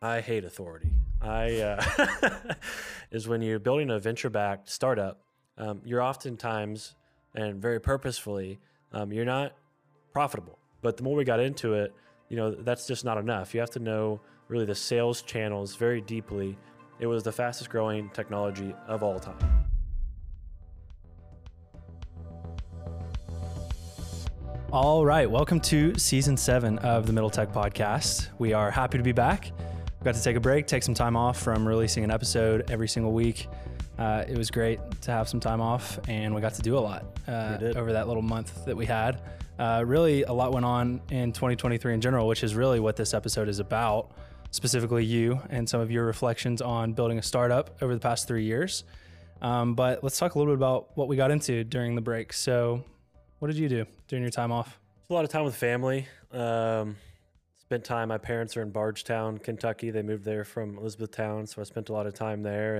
I hate authority. Is when you're building a venture-backed startup, you're oftentimes and very purposefully, you're not profitable. But the more we got into it, that's just not enough. You have to know really the sales channels very deeply. It was the fastest growing technology of all time. All right, welcome to season 7 of the Middle Tech Podcast. We are happy to be back. We got to take a break, take some time off from releasing an episode every single week. It was great to have some time off, and we got to do a lot over that little month that we had. Really, a lot went on in 2023 in general, which is really what this episode is about, specifically you and some of your reflections on building a startup over the past 3 years. But let's talk a little bit about what we got into during the break. So what did you do during your time off? A lot of time with family. Spent time. My parents are in Bardstown, Kentucky. They moved there from Elizabethtown, so I spent a lot of time there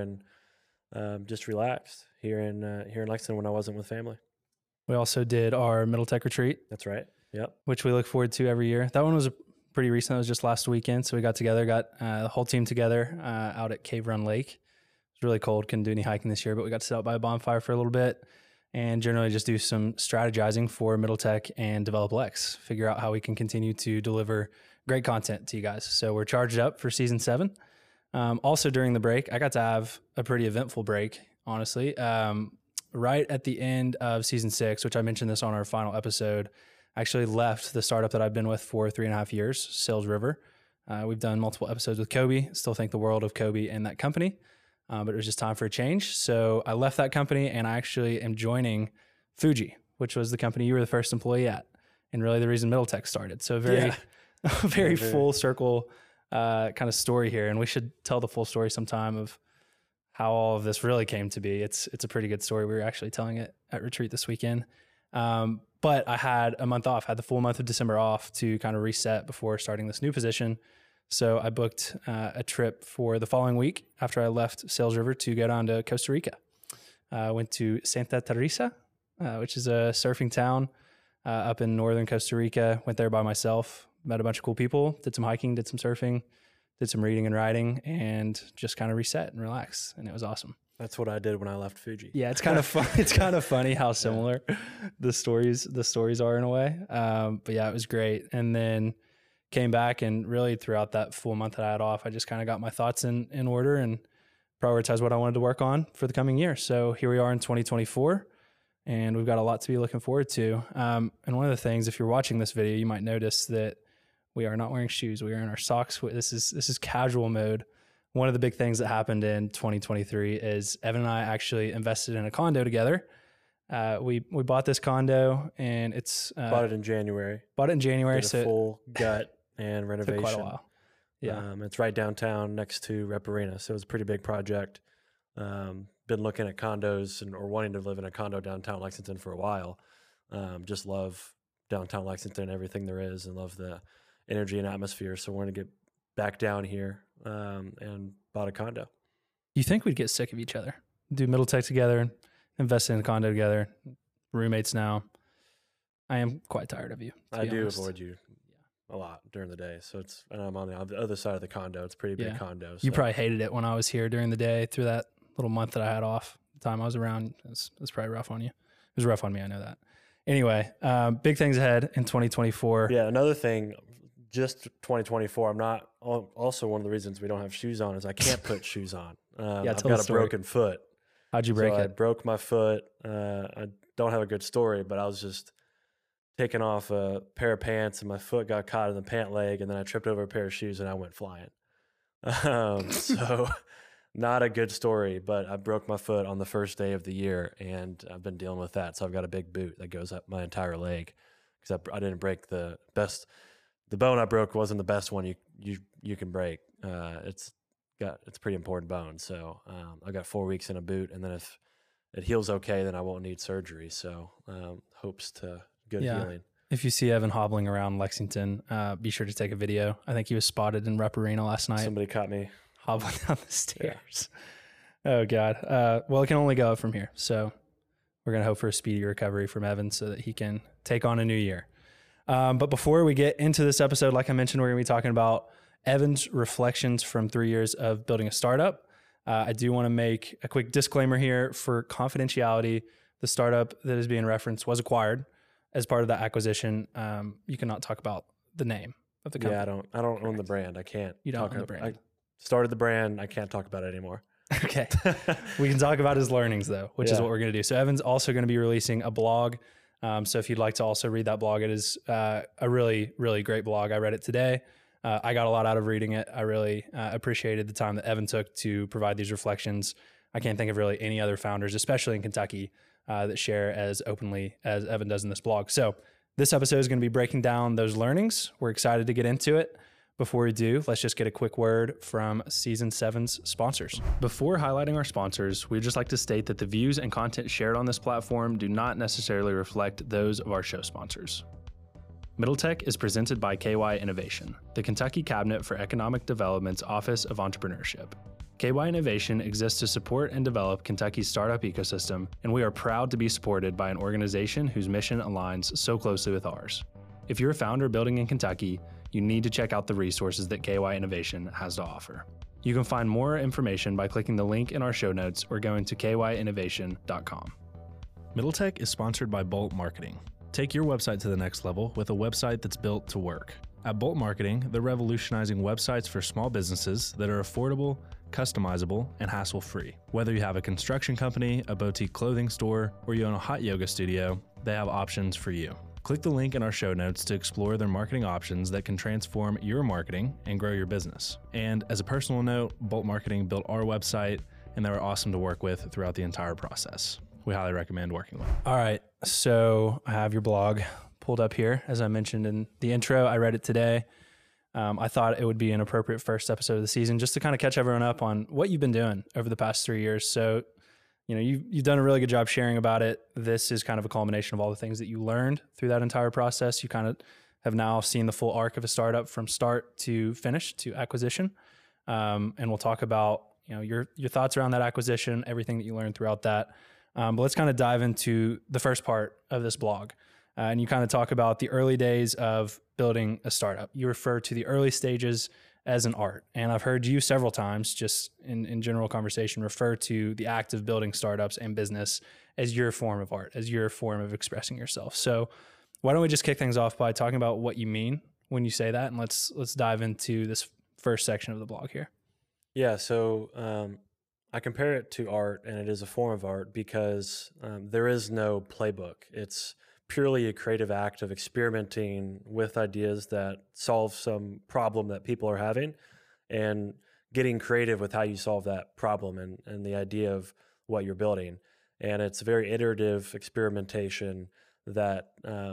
and just relaxed here in Lexington when I wasn't with family. We also did our Middle Tech retreat. That's right. Yep. Which we look forward to every year. That one was pretty recent. It was just last weekend, so we got the whole team together out at Cave Run Lake. It was really cold. Couldn't do any hiking this year, but we got to sit out by a bonfire for a little bit and generally just do some strategizing for Middle Tech and Develop Lex, figure out how we can continue to deliver great content to you guys. So we're charged up for season 7. Also during the break, I got to have a pretty eventful break, honestly. Right at the end of season 6, which I mentioned this on our final episode, I actually left the startup that I've been with for 3.5 years, Sales River. We've done multiple episodes with Kobe, still think the world of Kobe and that company. But it was just time for a change. So I left that company and I actually am joining Fuji, which was the company you were the first employee at, and really the reason Middle Tech started. So very full circle kind of story here. And we should tell the full story sometime of how all of this really came to be. It's a pretty good story. We were actually telling it at retreat this weekend. But I had a month off, had the full month of December off to kind of reset before starting this new position. So I booked a trip for the following week after I left Sales River to go down to Costa Rica. I went to Santa Teresa, which is a surfing town up in northern Costa Rica. Went there by myself, met a bunch of cool people, did some hiking, did some surfing, did some reading and writing, and just kind of reset and relax. And it was awesome. That's what I did when I left Fuji. Yeah, it's kind of fun. It's kind of funny how similar the stories are in a way. But yeah, it was great. And then came back, and really throughout that full month that I had off, I just kind of got my thoughts in order and prioritized what I wanted to work on for the coming year. So here we are in 2024, and we've got a lot to be looking forward to. And one of the things, if you're watching this video, you might notice that we are not wearing shoes. We are in our socks. This is casual mode. One of the big things that happened in 2023 is Evan and I actually invested in a condo together. We bought this condo, and it's bought it in January. Did so full gut and renovation. Took quite a while. Yeah, it's right downtown next to Rep Arena, so it was a pretty big project. Been looking at condos or wanting to live in a condo downtown Lexington for a while. Just love downtown Lexington, everything there is, and love the energy and atmosphere. So we're going to get back down here and bought a condo. You think we'd get sick of each other? Do Middle Tech together, invest in a condo together, roommates now. I am quite tired of you. I do avoid you a lot during the day. So and I'm on the other side of the condo. It's a pretty big condo. So. You probably hated it when I was here during the day through that little month that I had off. The time I was around, it was probably rough on you. It was rough on me. I know that. Anyway, big things ahead in 2024. Yeah. Another thing, just 2024. I'm not also one of the reasons we don't have shoes on is I can't put shoes on. I've got a broken foot. How'd you break it? I broke my foot. I don't have a good story, but I was just taking off a pair of pants and my foot got caught in the pant leg, and then I tripped over a pair of shoes and I went flying. So not a good story, but I broke my foot on the first day of the year, and I've been dealing with that. So I've got a big boot that goes up my entire leg because I didn't break the best. The bone I broke wasn't the best one you can break. It's a pretty important bone. So I got 4 weeks in a boot, and then if it heals okay, then I won't need surgery. So hopes to good healing. If you see Evan hobbling around Lexington, be sure to take a video. I think he was spotted in Rep Arena last night. Somebody caught me hobbling down the stairs. Yeah. Oh God. Well, it can only go up from here. So we're going to hope for a speedy recovery from Evan so that he can take on a new year. But before we get into this episode, like I mentioned, we're going to be talking about Evan's reflections from 3 years of building a startup. I do want to make a quick disclaimer here for confidentiality. The startup that is being referenced was acquired. As part of that acquisition, you cannot talk about the name of the company. Yeah, I don't own the brand. I can't. You don't own the brand. I started the brand. I can't talk about it anymore. Okay. We can talk about his learnings though, which is what we're going to do. So Evan's also going to be releasing a blog. So if you'd like to also read that blog, it is a really, really great blog. I read it today. I got a lot out of reading it. I really appreciated the time that Evan took to provide these reflections. I can't think of really any other founders, especially in Kentucky, that share as openly as Evan does in this blog. So this episode is going to be breaking down those learnings. We're excited to get into it. Before we do, let's just get a quick word from Season 7's sponsors. Before highlighting our sponsors, we'd just like to state that the views and content shared on this platform do not necessarily reflect those of our show sponsors. Middletech is presented by KY Innovation, the Kentucky Cabinet for Economic Development's Office of Entrepreneurship. KY Innovation exists to support and develop Kentucky's startup ecosystem, and we are proud to be supported by an organization whose mission aligns so closely with ours. If you're a founder building in Kentucky, you need to check out the resources that KY Innovation has to offer. You can find more information by clicking the link in our show notes or going to kyinnovation.com. Middletech is sponsored by Bolt Marketing. Take your website to the next level with a website that's built to work. At Bolt Marketing, they're revolutionizing websites for small businesses that are affordable, customizable, and hassle-free. Whether you have a construction company, a boutique clothing store, or you own a hot yoga studio, they have options for you. Click the link in our show notes to explore their marketing options that can transform your marketing and grow your business. And as a personal note, Bolt Marketing built our website, and they were awesome to work with throughout the entire process. We highly recommend working with them. All right, so I have your blog pulled up here. As I mentioned in the intro, I read it today. I thought it would be an appropriate first episode of the season just to kind of catch everyone up on what you've been doing over the past 3 years. So, you know, you've done a really good job sharing about it. This is kind of a culmination of all the things that you learned through that entire process. You kind of have now seen the full arc of a startup from start to finish to acquisition. And we'll talk about, you know, your thoughts around that acquisition, everything that you learned throughout that. But let's kind of dive into the first part of this blog. And you kind of talk about the early days of building a startup. You refer to the early stages as an art. And I've heard you several times, just in general conversation, refer to the act of building startups and business as your form of art, as your form of expressing yourself. So why don't we just kick things off by talking about what you mean when you say that? And let's dive into this first section of the blog here. Yeah, so I compare it to art, and it is a form of art because there is no playbook. It's purely a creative act of experimenting with ideas that solve some problem that people are having and getting creative with how you solve that problem and the idea of what you're building. And it's a very iterative experimentation that,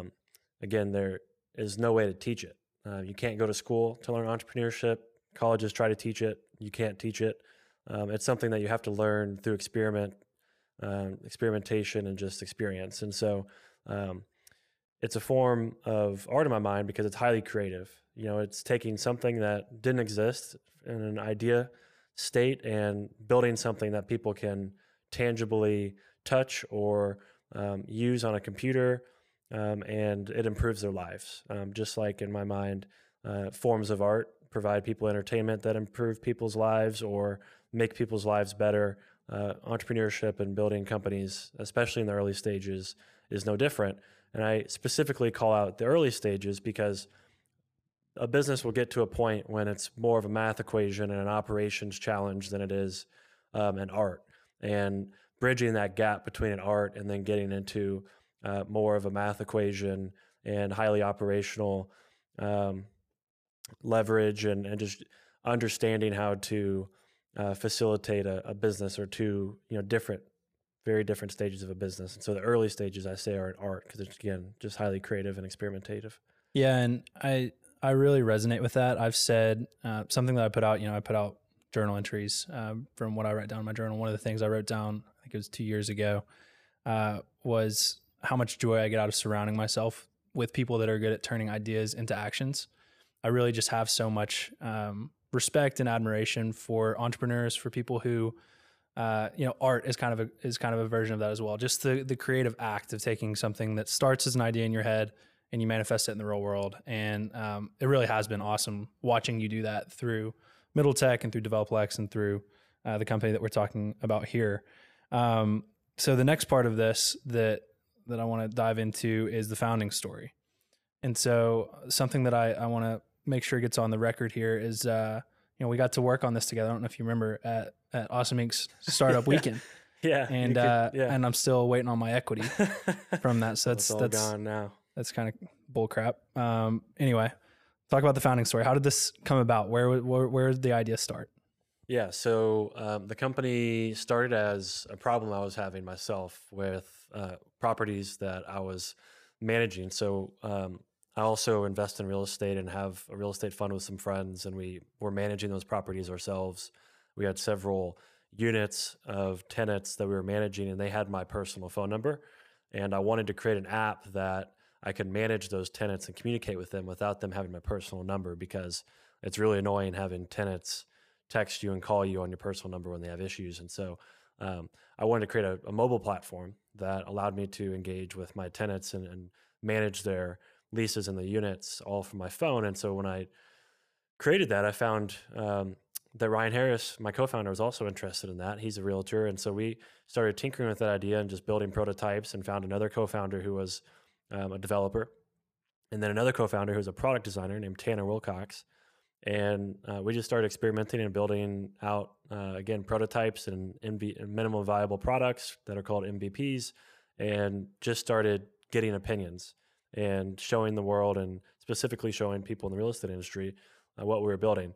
again, there is no way to teach it. You can't go to school to learn entrepreneurship. Colleges try to teach it. You can't teach it. It's something that you have to learn through experimentation and just experience. And so it's a form of art in my mind because it's highly creative. You know, it's taking something that didn't exist in an idea state and building something that people can tangibly touch or use on a computer, and it improves their lives. Just like in my mind, forms of art provide people entertainment that improve people's lives or make people's lives better. Entrepreneurship and building companies, especially in the early stages, is no different. And I specifically call out the early stages because a business will get to a point when it's more of a math equation and an operations challenge than it is an art. And bridging that gap between an art and then getting into more of a math equation and highly operational leverage and just understanding how to facilitate a business or two, very different stages of a business. And so the early stages, I say, are an art because it's, again, just highly creative and experimentative. Yeah, and I really resonate with that. I've said something that I put out, I put out journal entries from what I write down in my journal. One of the things I wrote down, I think it was 2 years ago, was how much joy I get out of surrounding myself with people that are good at turning ideas into actions. I really just have so much respect and admiration for entrepreneurs, for people who, art is kind of a version of that as well. Just the creative act of taking something that starts as an idea in your head and you manifest it in the real world. And it really has been awesome watching you do that through Middle Tech and through DevelopLex and through the company that we're talking about here. So the next part of this that I want to dive into is the founding story. And so something that I want to make sure gets on the record here is, we got to work on this together. I don't know if you remember at Awesome Inc.'s startup weekend. Yeah. And and I'm still waiting on my equity from that. So that's gone now. That's kind of bull crap. Anyway, talk about the founding story. How did this come about? Where did the idea start? Yeah. So the company started as a problem I was having myself with properties that I was managing. So I also invest in real estate and have a real estate fund with some friends, and we were managing those properties ourselves. We had several units of tenants that we were managing, and they had my personal phone number. And I wanted to create an app that I could manage those tenants and communicate with them without them having my personal number, because it's really annoying having tenants text you and call you on your personal number when they have issues. And so I wanted to create a mobile platform that allowed me to engage with my tenants and manage their leases and the units all from my phone. And so when I created that, I found that Ryan Harris, my co-founder, was also interested in that. He's a realtor. And so we started tinkering with that idea and just building prototypes, and found another co-founder who was a developer, and then another co-founder who was a product designer named Tanner Wilcox. And we just started experimenting and building out, again, prototypes and minimum viable products that are called MVPs, and just started getting opinions and showing the world, and specifically showing people in the real estate industry what we were building,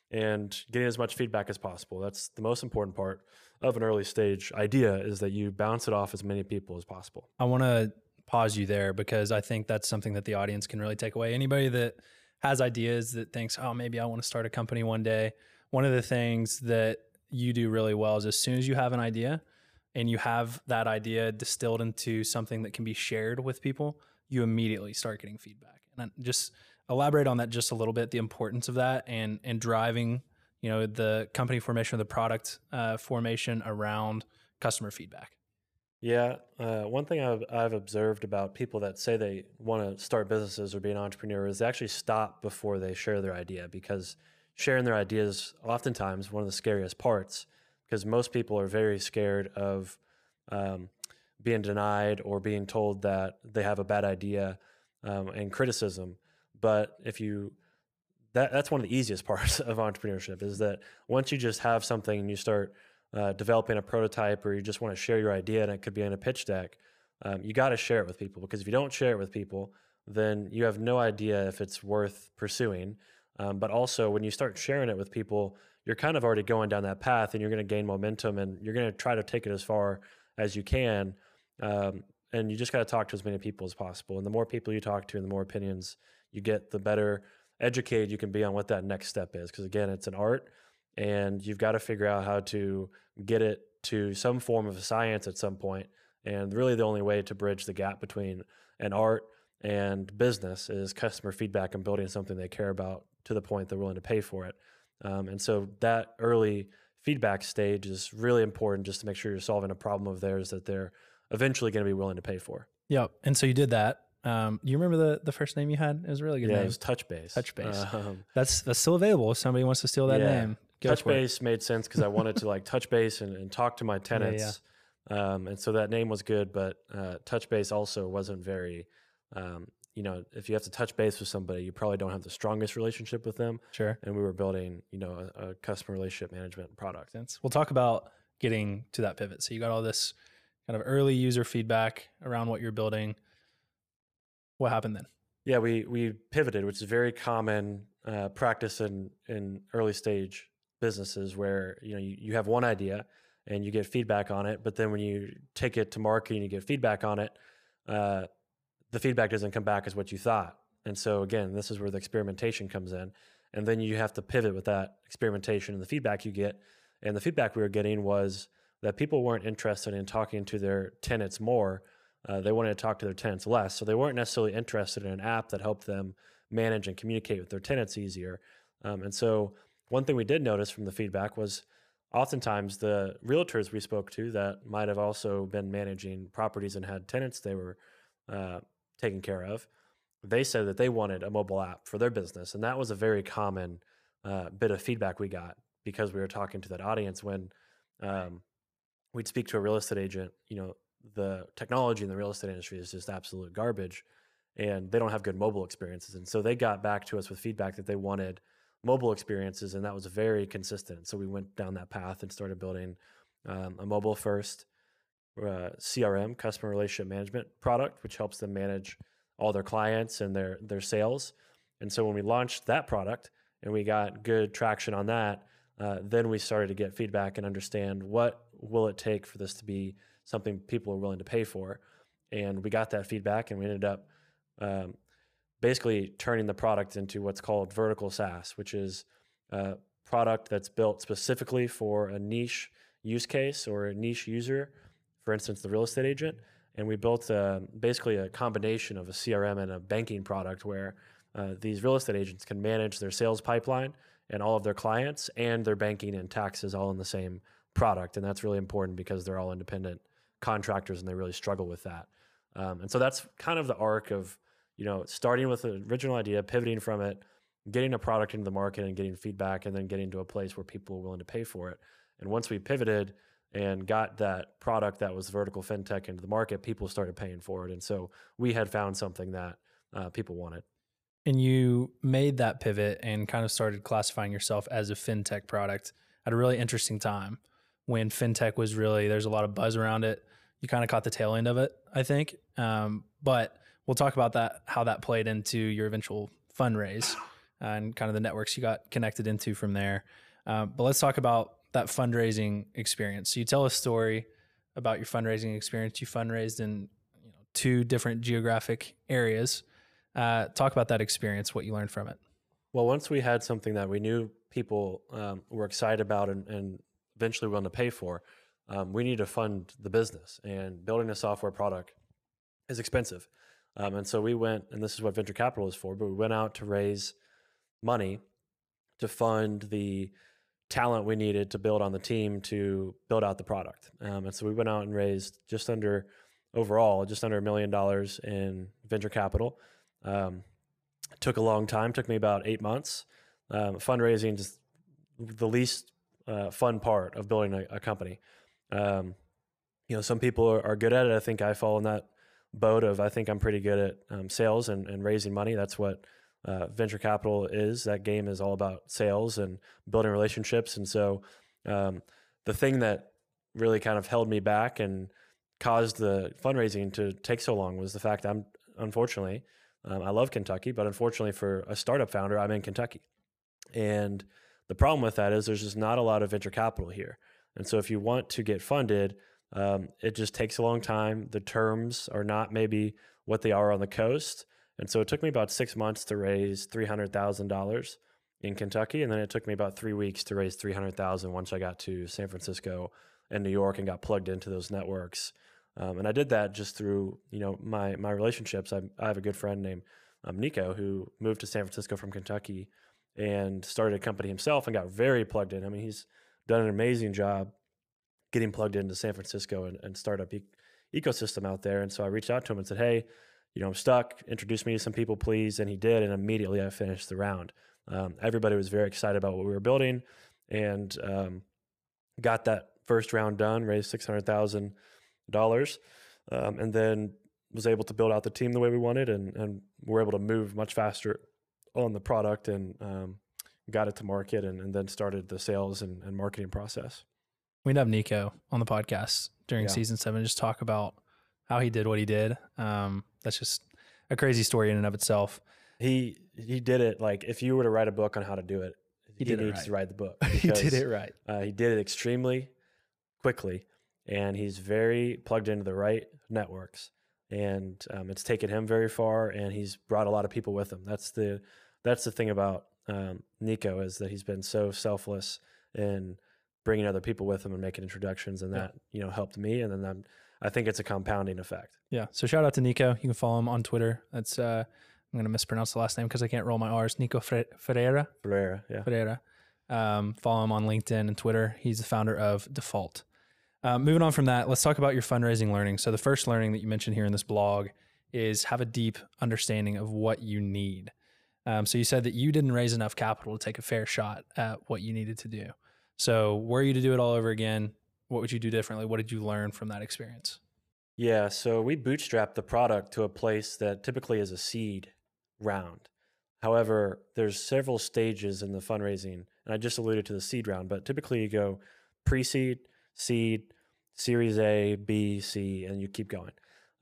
and getting as much feedback as possible. That's the most important part of an early stage idea, is that you bounce it off as many people as possible. I want to pause you there, because I think that's something that the audience can really take away. Anybody that has ideas, that thinks, oh, maybe I want to start a company one day. One of the things that you do really well is, as soon as you have an idea and you have that idea distilled into something that can be shared with people, you immediately start getting feedback. And just elaborate on that just a little bit, the importance of that, and driving, the company formation or the product formation around customer feedback. Yeah. One thing I've observed about people that say they want to start businesses or be an entrepreneur is they actually stop before they share their idea, because sharing their ideas oftentimes one of the scariest parts, because most people are very scared of being denied or being told that they have a bad idea, and criticism. But that's one of the easiest parts of entrepreneurship, is that once you just have something and you start developing a prototype, or you just want to share your idea, and it could be in a pitch deck, you got to share it with people, because if you don't share it with people, then you have no idea if it's worth pursuing. But also, when you start sharing it with people, you're kind of already going down that path, and you're going to gain momentum, and you're going to try to take it as far as you can. And you just got to talk to as many people as possible. And the more people you talk to and the more opinions you get, the better educated you can be on what that next step is. Because again, it's an art, and you've got to figure out how to get it to some form of a science at some point. And really the only way to bridge the gap between an art and business is customer feedback and building something they care about to the point they're willing to pay for it. And so that early feedback stage is really important, just to make sure you're solving a problem of theirs that they're eventually going to be willing to pay for. Yep. And so you did that. You remember the first name you had? It was a really good name. Yeah, it was Touchbase. Touchbase. That's still available if somebody wants to steal that name. Touchbase made sense because I wanted to touch base and talk to my tenants. And so that name was good, but Touchbase also wasn't very, if you have to touch base with somebody, you probably don't have the strongest relationship with them. Sure. And we were building, a customer relationship management product. We'll talk about getting to that pivot. So you got all this kind of early user feedback around what you're building. What happened then? Yeah, we pivoted, which is very common practice in early stage businesses, where you have one idea and you get feedback on it, but then when you take it to market and you get feedback on it, the feedback doesn't come back as what you thought. And so again, this is where the experimentation comes in, and then you have to pivot with that experimentation and the feedback you get. And the feedback we were getting was that people weren't interested in talking to their tenants more. They wanted to talk to their tenants less. So they weren't necessarily interested in an app that helped them manage and communicate with their tenants easier. And so one thing we did notice from the feedback was oftentimes the realtors we spoke to that might have also been managing properties and had tenants they were taking care of, they said that they wanted a mobile app for their business. And that was a very common bit of feedback we got because we were talking to that audience when we'd speak to a real estate agent. The technology in the real estate industry is just absolute garbage and they don't have good mobile experiences. And so they got back to us with feedback that they wanted mobile experiences, and that was very consistent. So we went down that path and started building a mobile first CRM, customer relationship management product, which helps them manage all their clients and their sales. And so when we launched that product and we got good traction on that, then we started to get feedback and understand what will it take for this to be something people are willing to pay for. And we got that feedback and we ended up basically turning the product into what's called vertical SaaS, which is a product that's built specifically for a niche use case or a niche user, for instance, the real estate agent. And we built basically a combination of a CRM and a banking product where these real estate agents can manage their sales pipeline and all of their clients and their banking and taxes all in the same product. And that's really important because they're all independent contractors and they really struggle with that. And so that's kind of the arc of, starting with the original idea, pivoting from it, getting a product into the market and getting feedback, and then getting to a place where people are willing to pay for it. And once we pivoted and got that product that was vertical fintech into the market, people started paying for it. And so we had found something that people wanted. And you made that pivot and kind of started classifying yourself as a fintech product at a really interesting time when fintech was really, there's a lot of buzz around it. You kind of caught the tail end of it, I think. But we'll talk about that, how that played into your eventual fundraise and kind of the networks you got connected into from there. But let's talk about that fundraising experience. So you tell a story about your fundraising experience. You fundraised in 2 different geographic areas. Talk about that experience, what you learned from it. Well, once we had something that we knew people were excited about and eventually willing to pay for, we need to fund the business, and building a software product is expensive. And so we went, and this is what venture capital is for, but we went out to raise money to fund the talent we needed to build on the team to build out the product. And so we went out and raised just under $1 million in venture capital. It took a long time, took me about 8 months. Fundraising is the least fun part of building a company. Some people are good at it. I think I fall in that boat of, I think I'm pretty good at sales and raising money. That's what venture capital is. That game is all about sales and building relationships. And so the thing that really kind of held me back and caused the fundraising to take so long was the fact I'm unfortunately, I love Kentucky, but unfortunately for a startup founder, I'm in Kentucky. And the problem with that is there's just not a lot of venture capital here. And so if you want to get funded, it just takes a long time. The terms are not maybe what they are on the coast. And so it took me about 6 months to raise $300,000 in Kentucky. And then it took me about 3 weeks to raise $300,000 once I got to San Francisco and New York and got plugged into those networks. And I did that just through, my relationships. I have a good friend named Nico who moved to San Francisco from Kentucky and started a company himself and got very plugged in. I mean, he's done an amazing job getting plugged into San Francisco and startup ecosystem out there. And so I reached out to him and said, hey, I'm stuck. Introduce me to some people, please. And he did. And immediately I finished the round. Everybody was very excited about what we were building and got that first round done, raised $600,000, and then was able to build out the team the way we wanted and were able to move much faster on the product and got it to market and then started the sales and marketing process. We'd have Nico on the podcast during season 7, just talk about how he did what he did. That's just a crazy story in and of itself. He did it like if you were to write a book on how to do it, he needs to write the book. He did it right. He did it extremely quickly, and he's very plugged into the right networks. And it's taken him very far, and he's brought a lot of people with him. That's the thing about Nico is that he's been so selfless in bringing other people with him and making introductions, and that helped me. And then I think it's a compounding effect. Yeah. So shout out to Nico. You can follow him on Twitter. That's I'm going to mispronounce the last name because I can't roll my R's. Nico Ferreira. Ferreira. Yeah. Ferreira. Follow him on LinkedIn and Twitter. He's the founder of Default. Moving on from that, let's talk about your fundraising learning. So the first learning that you mentioned here in this blog is have a deep understanding of what you need. So you said that you didn't raise enough capital to take a fair shot at what you needed to do. So were you to do it all over again, what would you do differently? What did you learn from that experience? Yeah, so we bootstrapped the product to a place that typically is a seed round. However, there's several stages in the fundraising, and I just alluded to the seed round, but typically you go pre-seed, seed, Series A, B, C, and you keep going.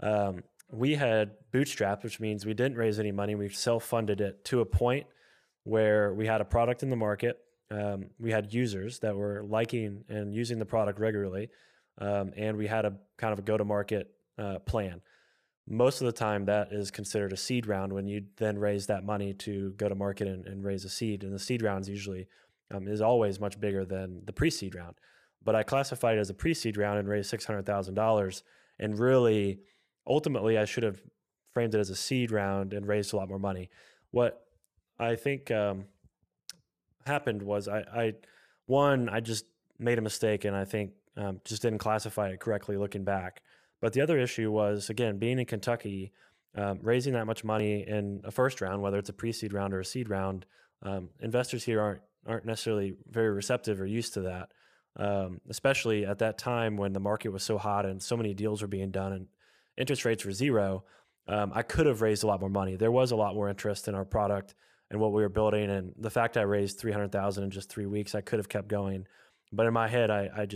We had bootstrapped, which means we didn't raise any money. We self-funded it to a point where we had a product in the market. We had users that were liking and using the product regularly, and we had a kind of a go-to-market plan. Most of the time, that is considered a seed round when you then raise that money to go to market and raise a seed. And the seed rounds usually is always much bigger than the pre-seed round. But I classified it as a pre-seed round and raised $600,000. And really, ultimately, I should have framed it as a seed round and raised a lot more money. What I think happened was I just made a mistake, and I think just didn't classify it correctly looking back. But the other issue was, again, being in Kentucky, raising that much money in a first round, whether it's a pre-seed round or a seed round, investors here aren't necessarily very receptive or used to that, especially at that time when the market was so hot and so many deals were being done and interest rates were zero. I could have raised a lot more money. There was a lot more interest in our product and what we were building, and the fact I raised $300,000 in just 3 weeks, I could have kept going. But in my head,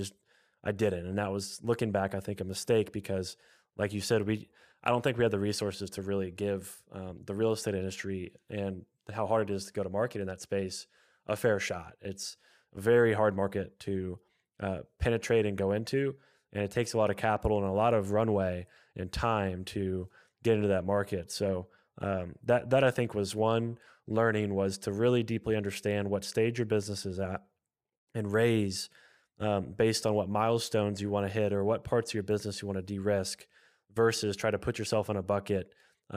I didn't. And that was, looking back, I think a mistake because, like you said, I don't think we had the resources to really give the real estate industry and how hard it is to go to market in that space a fair shot. It's a very hard market to penetrate and go into, and it takes a lot of capital and a lot of runway and time to get into that market. So that I think was one learning, was to really deeply understand what stage your business is at and raise based on what milestones you want to hit or what parts of your business you want to de-risk, versus try to put yourself in a bucket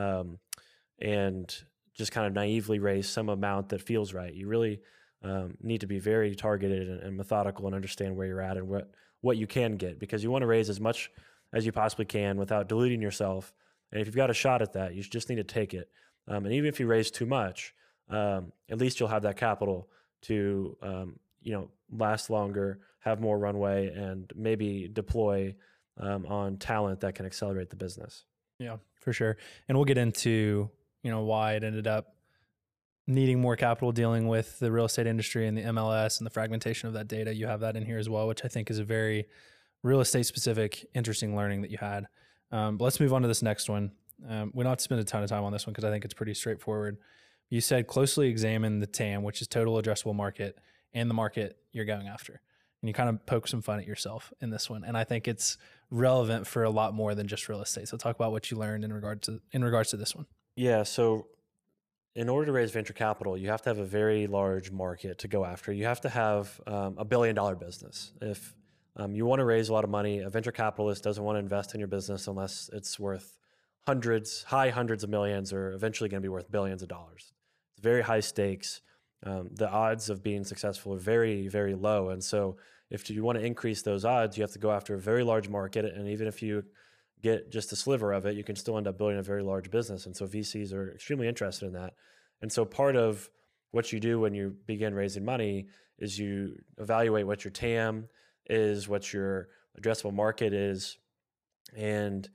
and just kind of naively raise some amount that feels right. You really need to be very targeted and methodical and understand where you're at and what you can get, because you want to raise as much as you possibly can without diluting yourself. And if you've got a shot at that, you just need to take it. And even if you raise too much, at least you'll have that capital to last longer, have more runway, and maybe deploy on talent that can accelerate the business. Yeah, for sure. And we'll get into, why it ended up needing more capital dealing with the real estate industry and the MLS and the fragmentation of that data. You have that in here as well, which I think is a very real estate specific, interesting learning that you had. But let's move on to this next one. We don't have to spend a ton of time on this one because I think it's pretty straightforward. You said closely examine the TAM, which is total addressable market, and the market you're going after. And you kind of poke some fun at yourself in this one. And I think it's relevant for a lot more than just real estate. So talk about what you learned in regards to this one. Yeah. So in order to raise venture capital, you have to have a very large market to go after. You have to have $1 billion business. If you want to raise a lot of money, a venture capitalist doesn't want to invest in your business unless it's worth high hundreds of millions, or eventually going to be worth billions of dollars. It's very high stakes. The odds of being successful are very, very low. And so if you want to increase those odds, you have to go after a very large market. And even if you get just a sliver of it, you can still end up building a very large business. And so VCs are extremely interested in that. And so part of what you do when you begin raising money is you evaluate what your TAM is, what your addressable market is. And,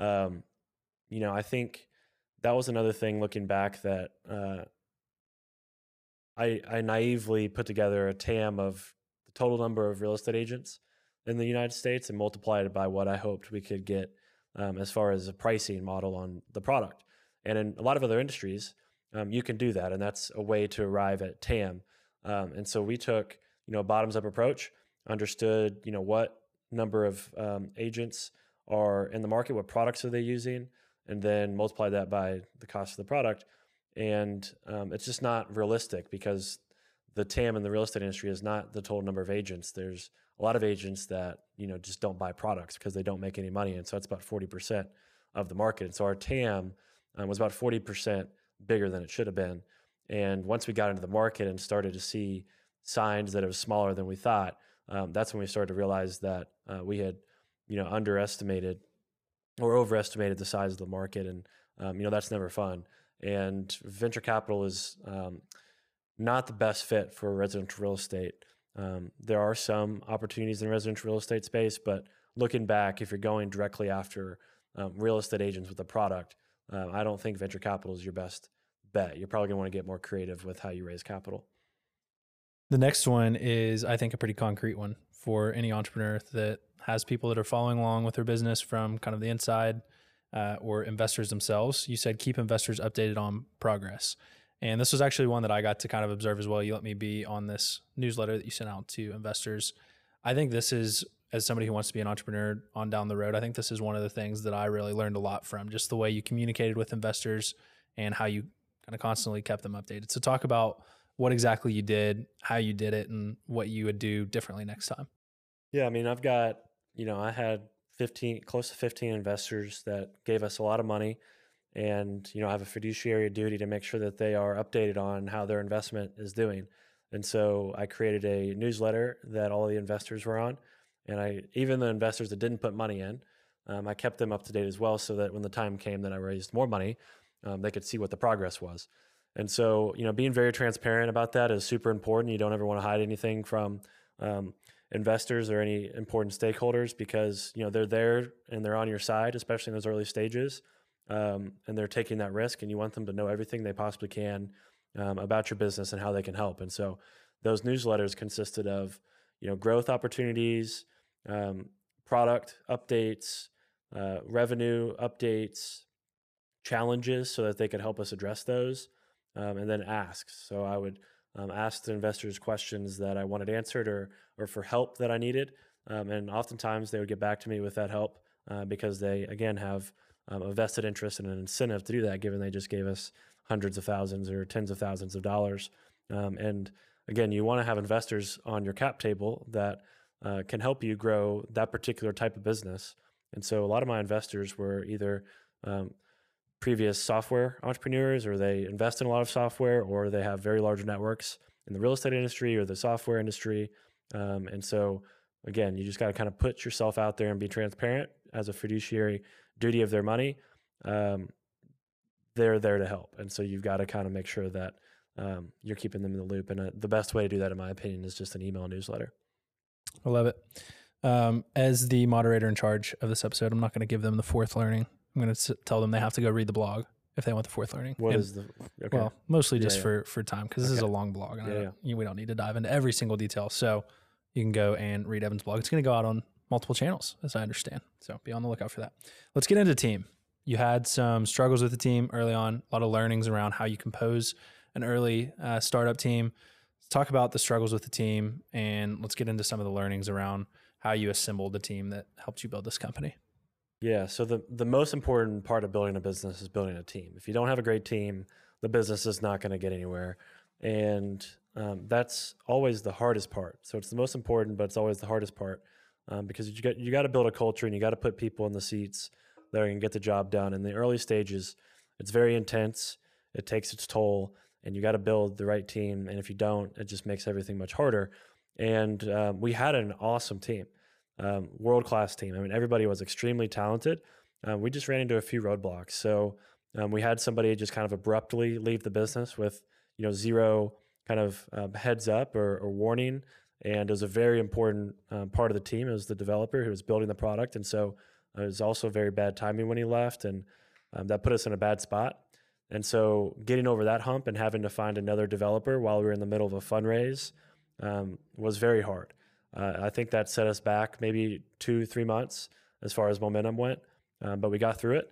I think that was another thing looking back that I naively put together a TAM of the total number of real estate agents in the United States and multiplied it by what I hoped we could get as far as a pricing model on the product. And in a lot of other industries, you can do that, and that's a way to arrive at TAM. And so we took, a bottoms-up approach, understood, what number of agents are in the market, what products are they using, and then multiply that by the cost of the product. And it's just not realistic, because the TAM in the real estate industry is not the total number of agents. There's a lot of agents that, just don't buy products because they don't make any money. And so it's about 40% of the market. And so our TAM was about 40% bigger than it should have been. And once we got into the market and started to see signs that it was smaller than we thought, that's when we started to realize that we had, underestimated or overestimated the size of the market. And that's never fun. And venture capital is not the best fit for residential real estate. There are some opportunities in the residential real estate space, but looking back, if you're going directly after real estate agents with a product, I don't think venture capital is your best bet. You're probably going to want to get more creative with how you raise capital. The next one is, I think, a pretty concrete one for any entrepreneur that has people that are following along with their business from kind of the inside or investors themselves. You said keep investors updated on progress. And this was actually one that I got to kind of observe as well. You let me be on this newsletter that you sent out to investors. I think this is, as somebody who wants to be an entrepreneur on down the road, I think this is one of the things that I really learned a lot from, just the way you communicated with investors and how you kind of constantly kept them updated. So talk about what exactly you did, how you did it, and what you would do differently next time. Yeah, I mean, I've got, I had close to 15 investors that gave us a lot of money. And, I have a fiduciary duty to make sure that they are updated on how their investment is doing. And so I created a newsletter that all the investors were on. And even the investors that didn't put money in, I kept them up to date as well, so that when the time came that I raised more money, they could see what the progress was. And so, being very transparent about that is super important. You don't ever want to hide anything from investors or any important stakeholders, because, they're there and they're on your side, especially in those early stages. And they're taking that risk, and you want them to know everything they possibly can about your business and how they can help. And so those newsletters consisted of, growth opportunities, product updates, revenue updates, challenges, so that they could help us address those, and then asks. So I would ask the investors questions that I wanted answered or for help that I needed. And oftentimes they would get back to me with that help because they, again, have a vested interest and an incentive to do that, given they just gave us hundreds of thousands or tens of thousands of dollars. And again, you want to have investors on your cap table that can help you grow that particular type of business. And so a lot of my investors were either previous software entrepreneurs, or they invest in a lot of software, or they have very large networks in the real estate industry or the software industry. And so again, you just got to kind of put yourself out there and be transparent as a fiduciary duty of their money. They're there to help. And so you've got to kind of make sure that you're keeping them in the loop. And the best way to do that, in my opinion, is just an email newsletter. I love it. As the moderator in charge of this episode, I'm not going to give them the fourth learning. I'm going to tell them they have to go read the blog if they want the fourth learning. What is the? Okay. Well, mostly just for time, because this is a long blog, and we don't need to dive into every single detail. So you can go and read Evan's blog. It's going to go out on multiple channels, as I understand. So be on the lookout for that. Let's get into team. You had some struggles with the team early on, a lot of learnings around how you compose an early startup team. Let's talk about the struggles with the team, and let's get into some of the learnings around how you assembled the team that helped you build this company. Yeah. So the most important part of building a business is building a team. If you don't have a great team, the business is not going to get anywhere. And that's always the hardest part. So it's the most important, but it's always the hardest part because you got to build a culture, and you got to put people in the seats that are going to get the job done. In the early stages, it's very intense. It takes its toll, and you got to build the right team. And if you don't, it just makes everything much harder. And we had an awesome team. World-class team. I mean, everybody was extremely talented. We just ran into a few roadblocks. So we had somebody just kind of abruptly leave the business with, zero kind of heads up or warning. And it was a very important part of the team. It was the developer who was building the product. And so it was also very bad timing when he left. And that put us in a bad spot. And so getting over that hump and having to find another developer while we were in the middle of a fundraise was very hard. I think that set us back maybe 2-3 months as far as momentum went, but we got through it.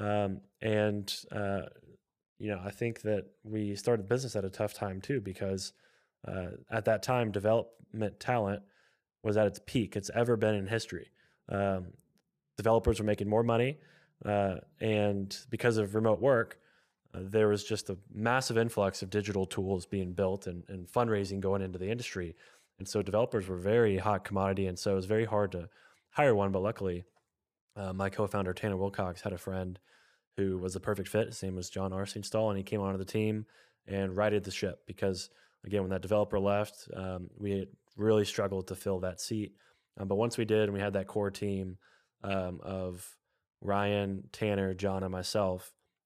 I think that we started business at a tough time too, because at that time, development talent was at its peak it's ever been in history. Developers were making more money, and because of remote work, there was just a massive influx of digital tools being built and fundraising going into the industry. And so developers were very hot commodity. And so it was very hard to hire one. But luckily, my co-founder, Tanner Wilcox, had a friend who was the perfect fit. His name was John Arsenstall, and he came onto the team and righted the ship because, again, when that developer left, we had really struggled to fill that seat. But once we did, and we had that core team of Ryan, Tanner, John, and myself,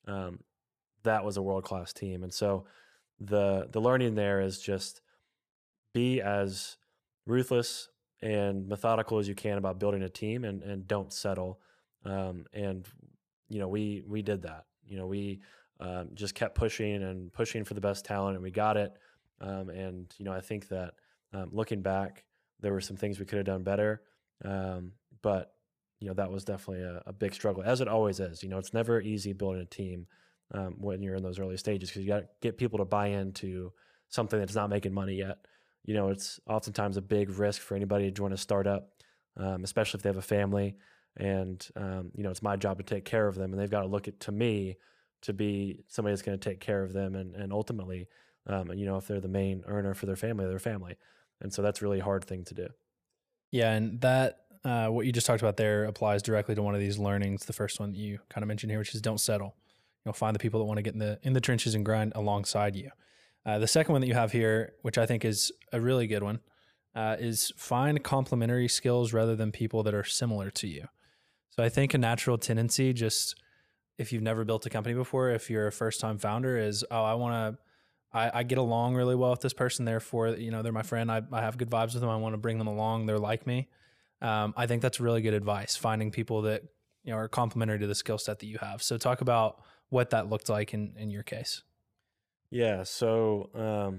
that was a world-class team. And so the learning there is just be as ruthless and methodical as you can about building a team, and don't settle. And we did that. We just kept pushing and pushing for the best talent, and we got it. And I think that looking back, there were some things we could have done better. But that was definitely a big struggle, as it always is. It's never easy building a team when you're in those early stages, because you got to get people to buy into something that's not making money yet. It's oftentimes a big risk for anybody to join a startup, especially if they have a family. And it's my job to take care of them, and they've got to look to me to be somebody that's going to take care of them, and ultimately, if they're the main earner for their family. And so that's a really hard thing to do. Yeah, and that what you just talked about there applies directly to one of these learnings. The first one that you kind of mentioned here, which is don't settle. Find the people that want to get in the trenches and grind alongside you. The second one that you have here, which I think is a really good one, is find complementary skills rather than people that are similar to you. So I think a natural tendency, just if you've never built a company before, if you're a first-time founder, is, I get along really well with this person, therefore, they're my friend. I have good vibes with them. I want to bring them along. They're like me. I think that's really good advice, finding people that are complementary to the skill set that you have. So talk about what that looked like in your case. Yeah. So,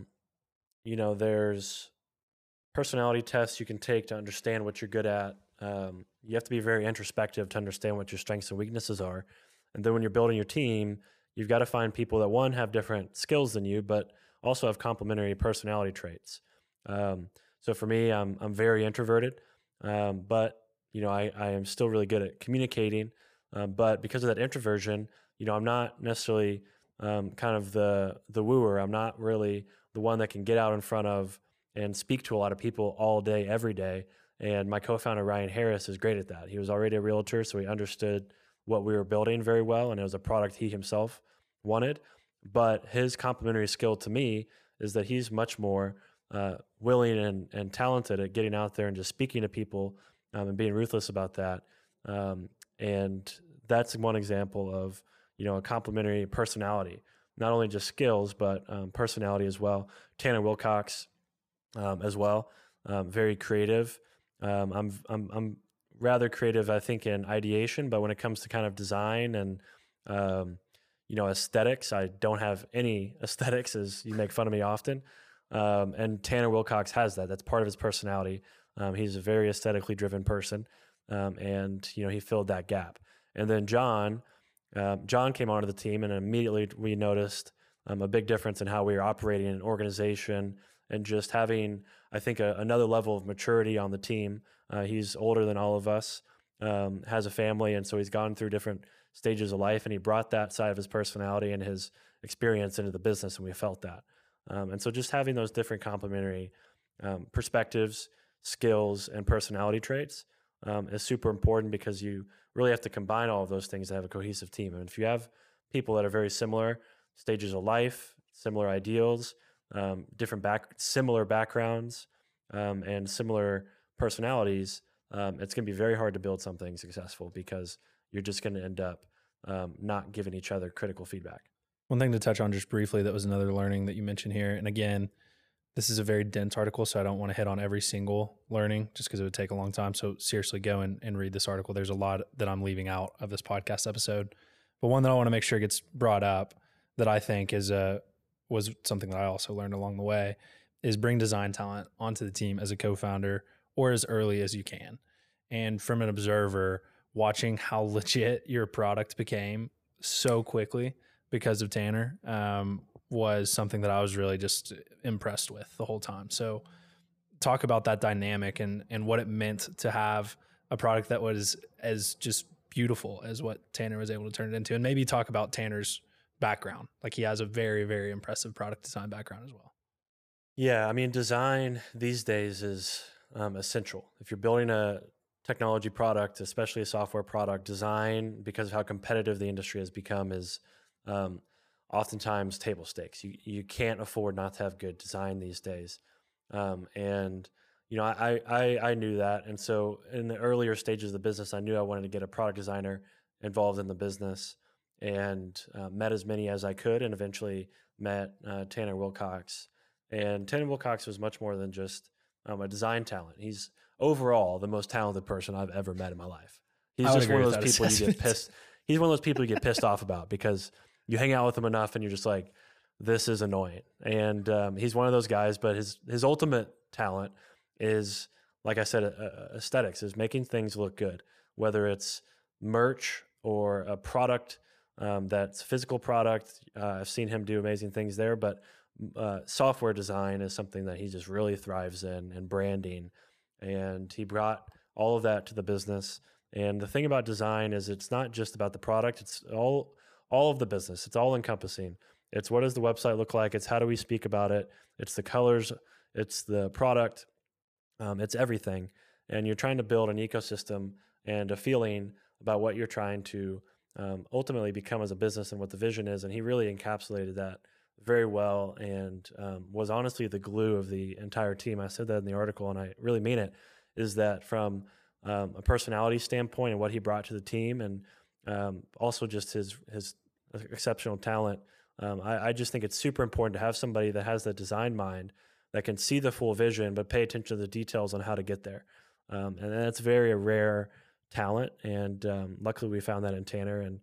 there's personality tests you can take to understand what you're good at. You have to be very introspective to understand what your strengths and weaknesses are. And then when you're building your team, you've got to find people that, one, have different skills than you, but also have complementary personality traits. So for me, I'm very introverted, but I am still really good at communicating. But because of that introversion, I'm not necessarily kind of the wooer. I'm not really the one that can get out in front of and speak to a lot of people all day, every day. And my co-founder, Ryan Harris, is great at that. He was already a realtor, so he understood what we were building very well, and it was a product he himself wanted. But his complementary skill to me is that he's much more willing and talented at getting out there and just speaking to people and being ruthless about that. And that's one example of a complementary personality, not only just skills, but personality as well. Tanner Wilcox as well, very creative. I'm rather creative, I think, in ideation, but when it comes to kind of design and aesthetics, I don't have any aesthetics, as you make fun of me often. And Tanner Wilcox has that. That's part of his personality. He's a very aesthetically driven person, and he filled that gap. And then John came onto the team, and immediately we noticed a big difference in how we were operating an organization and just having, I think, another level of maturity on the team. He's older than all of us, has a family, and so he's gone through different stages of life, and he brought that side of his personality and his experience into the business, and we felt that. And so just having those different complementary perspectives, skills, and personality traits is super important, because you really have to combine all of those things to have a cohesive team. And if you have people that are very similar stages of life, similar ideals, similar backgrounds, and similar personalities, it's going to be very hard to build something successful, because you're just going to end up not giving each other critical feedback. One thing to touch on just briefly, that was another learning that you mentioned here. And again, this is a very dense article, so I don't want to hit on every single learning just because it would take a long time. So seriously, go and read this article. There's a lot that I'm leaving out of this podcast episode. But one that I want to make sure gets brought up that I think was something that I also learned along the way is bring design talent onto the team as a co-founder or as early as you can. And from an observer, watching how legit your product became so quickly because of Tanner was something that I was really just impressed with the whole time. So talk about that dynamic and what it meant to have a product that was as just beautiful as what Tanner was able to turn it into. And maybe talk about Tanner's background. Like, he has a very, very impressive product design background as well. Yeah, I mean, design these days is essential. If you're building a technology product, especially a software product, design, because of how competitive the industry has become, is oftentimes table stakes. You can't afford not to have good design these days. And I knew that. And so in the earlier stages of the business, I knew I wanted to get a product designer involved in the business. and met as many as I could, and eventually met Tanner Wilcox. And Tanner Wilcox was much more than just a design talent. He's overall the most talented person I've ever met in my life. He's just one of those people you get pissed. He's one of those people you get pissed off about because you hang out with him enough and you're just like, this is annoying. And he's one of those guys, but his ultimate talent is, like I said, aesthetics, is making things look good, whether it's merch or a product that's a physical product. I've seen him do amazing things there, but software design is something that he just really thrives in, and branding. And he brought all of that to the business. And the thing about design is it's not just about the product. It's all of the business. It's all encompassing. It's what does the website look like? It's how do we speak about it? It's the colors. It's the product. It's everything. And you're trying to build an ecosystem and a feeling about what you're trying to ultimately become as a business and what the vision is. And he really encapsulated that very well, and was honestly the glue of the entire team. I said that in the article, and I really mean it, is that from a personality standpoint and what he brought to the team, and also just his exceptional talent. I just think it's super important to have somebody that has the design mind, that can see the full vision, but pay attention to the details on how to get there. And that's very a rare talent. And luckily we found that in Tanner. And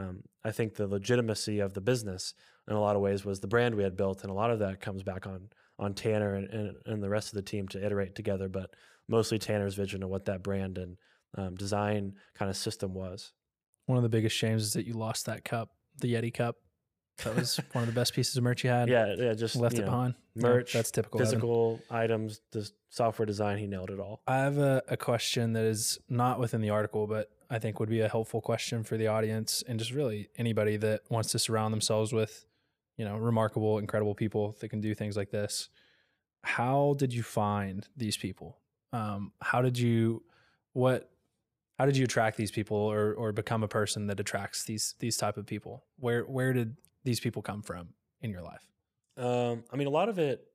I think the legitimacy of the business in a lot of ways was the brand we had built. And a lot of that comes back on Tanner and the rest of the team to iterate together, but mostly Tanner's vision of what that brand and design kind of system was. One of the biggest shames is that you lost that cup, the Yeti cup. That was one of the best pieces of merch you had. Yeah, just left it behind. Merch, that's typical. Physical items, the software design, he nailed it all. I have a question that is not within the article, but I think would be a helpful question for the audience and just really anybody that wants to surround themselves with, remarkable, incredible people that can do things like this. How did you find these people? How did you attract these people or become a person that attracts these type of people? Where did these people come from in your life? I mean, a lot of it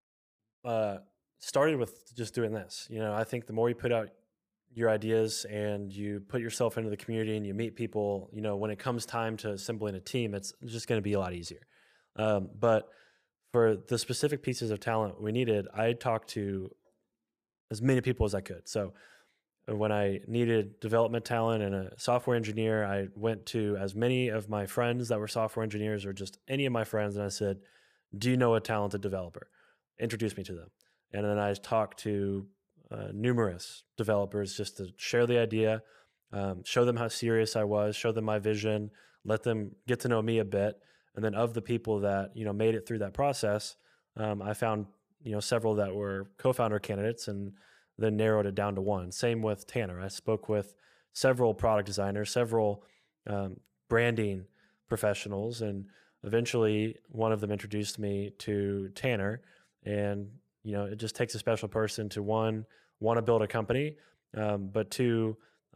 started with just doing this. I think the more you put out your ideas and you put yourself into the community and you meet people, when it comes time to assembling a team, it's just going to be a lot easier. But for the specific pieces of talent we needed, I talked to as many people as I could. So when I needed development talent and a software engineer, I went to as many of my friends that were software engineers or just any of my friends, and I said, do you know a talented developer? Introduce me to them. And then I talked to numerous developers just to share the idea, show them how serious I was, show them my vision, let them get to know me a bit. And then of the people that, made it through that process, I found, several that were co-founder candidates and then narrowed it down to one. Same with Tanner. I spoke with several product designers, several branding professionals, and eventually one of them introduced me to Tanner. And, it just takes a special person to one, want to build a company, but two,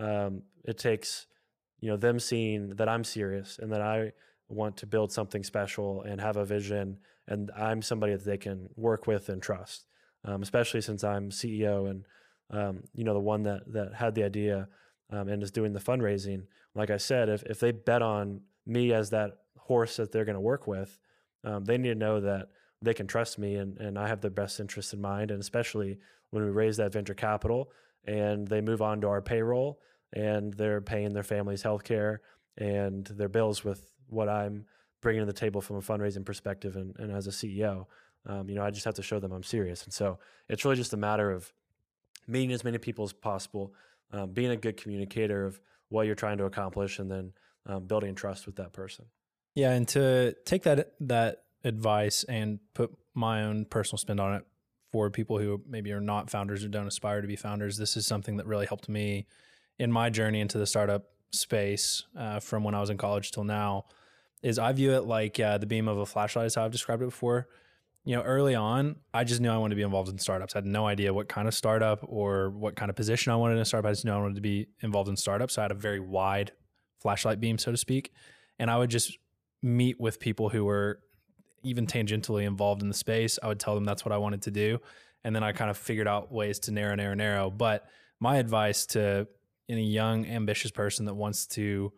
it takes, them seeing that I'm serious and that I want to build something special and have a vision, and I'm somebody that they can work with and trust. Especially since I'm CEO and, the one that had the idea and is doing the fundraising. Like I said, if they bet on me as that horse that they're going to work with, they need to know that they can trust me and I have their best interests in mind. And especially when we raise that venture capital and they move on to our payroll and they're paying their family's healthcare and their bills with what I'm bringing to the table from a fundraising perspective and as a CEO. I just have to show them I'm serious. And so it's really just a matter of meeting as many people as possible, being a good communicator of what you're trying to accomplish, and then building trust with that person. Yeah. And to take that advice and put my own personal spin on it for people who maybe are not founders or don't aspire to be founders, this is something that really helped me in my journey into the startup space from when I was in college till now, is I view it like the beam of a flashlight is how I've described it before. Early on, I just knew I wanted to be involved in startups. I had no idea what kind of startup or what kind of position I wanted in a startup. I just knew I wanted to be involved in startups. So I had a very wide flashlight beam, so to speak. And I would just meet with people who were even tangentially involved in the space. I would tell them that's what I wanted to do. And then I kind of figured out ways to narrow. But my advice to any young, ambitious person that wants to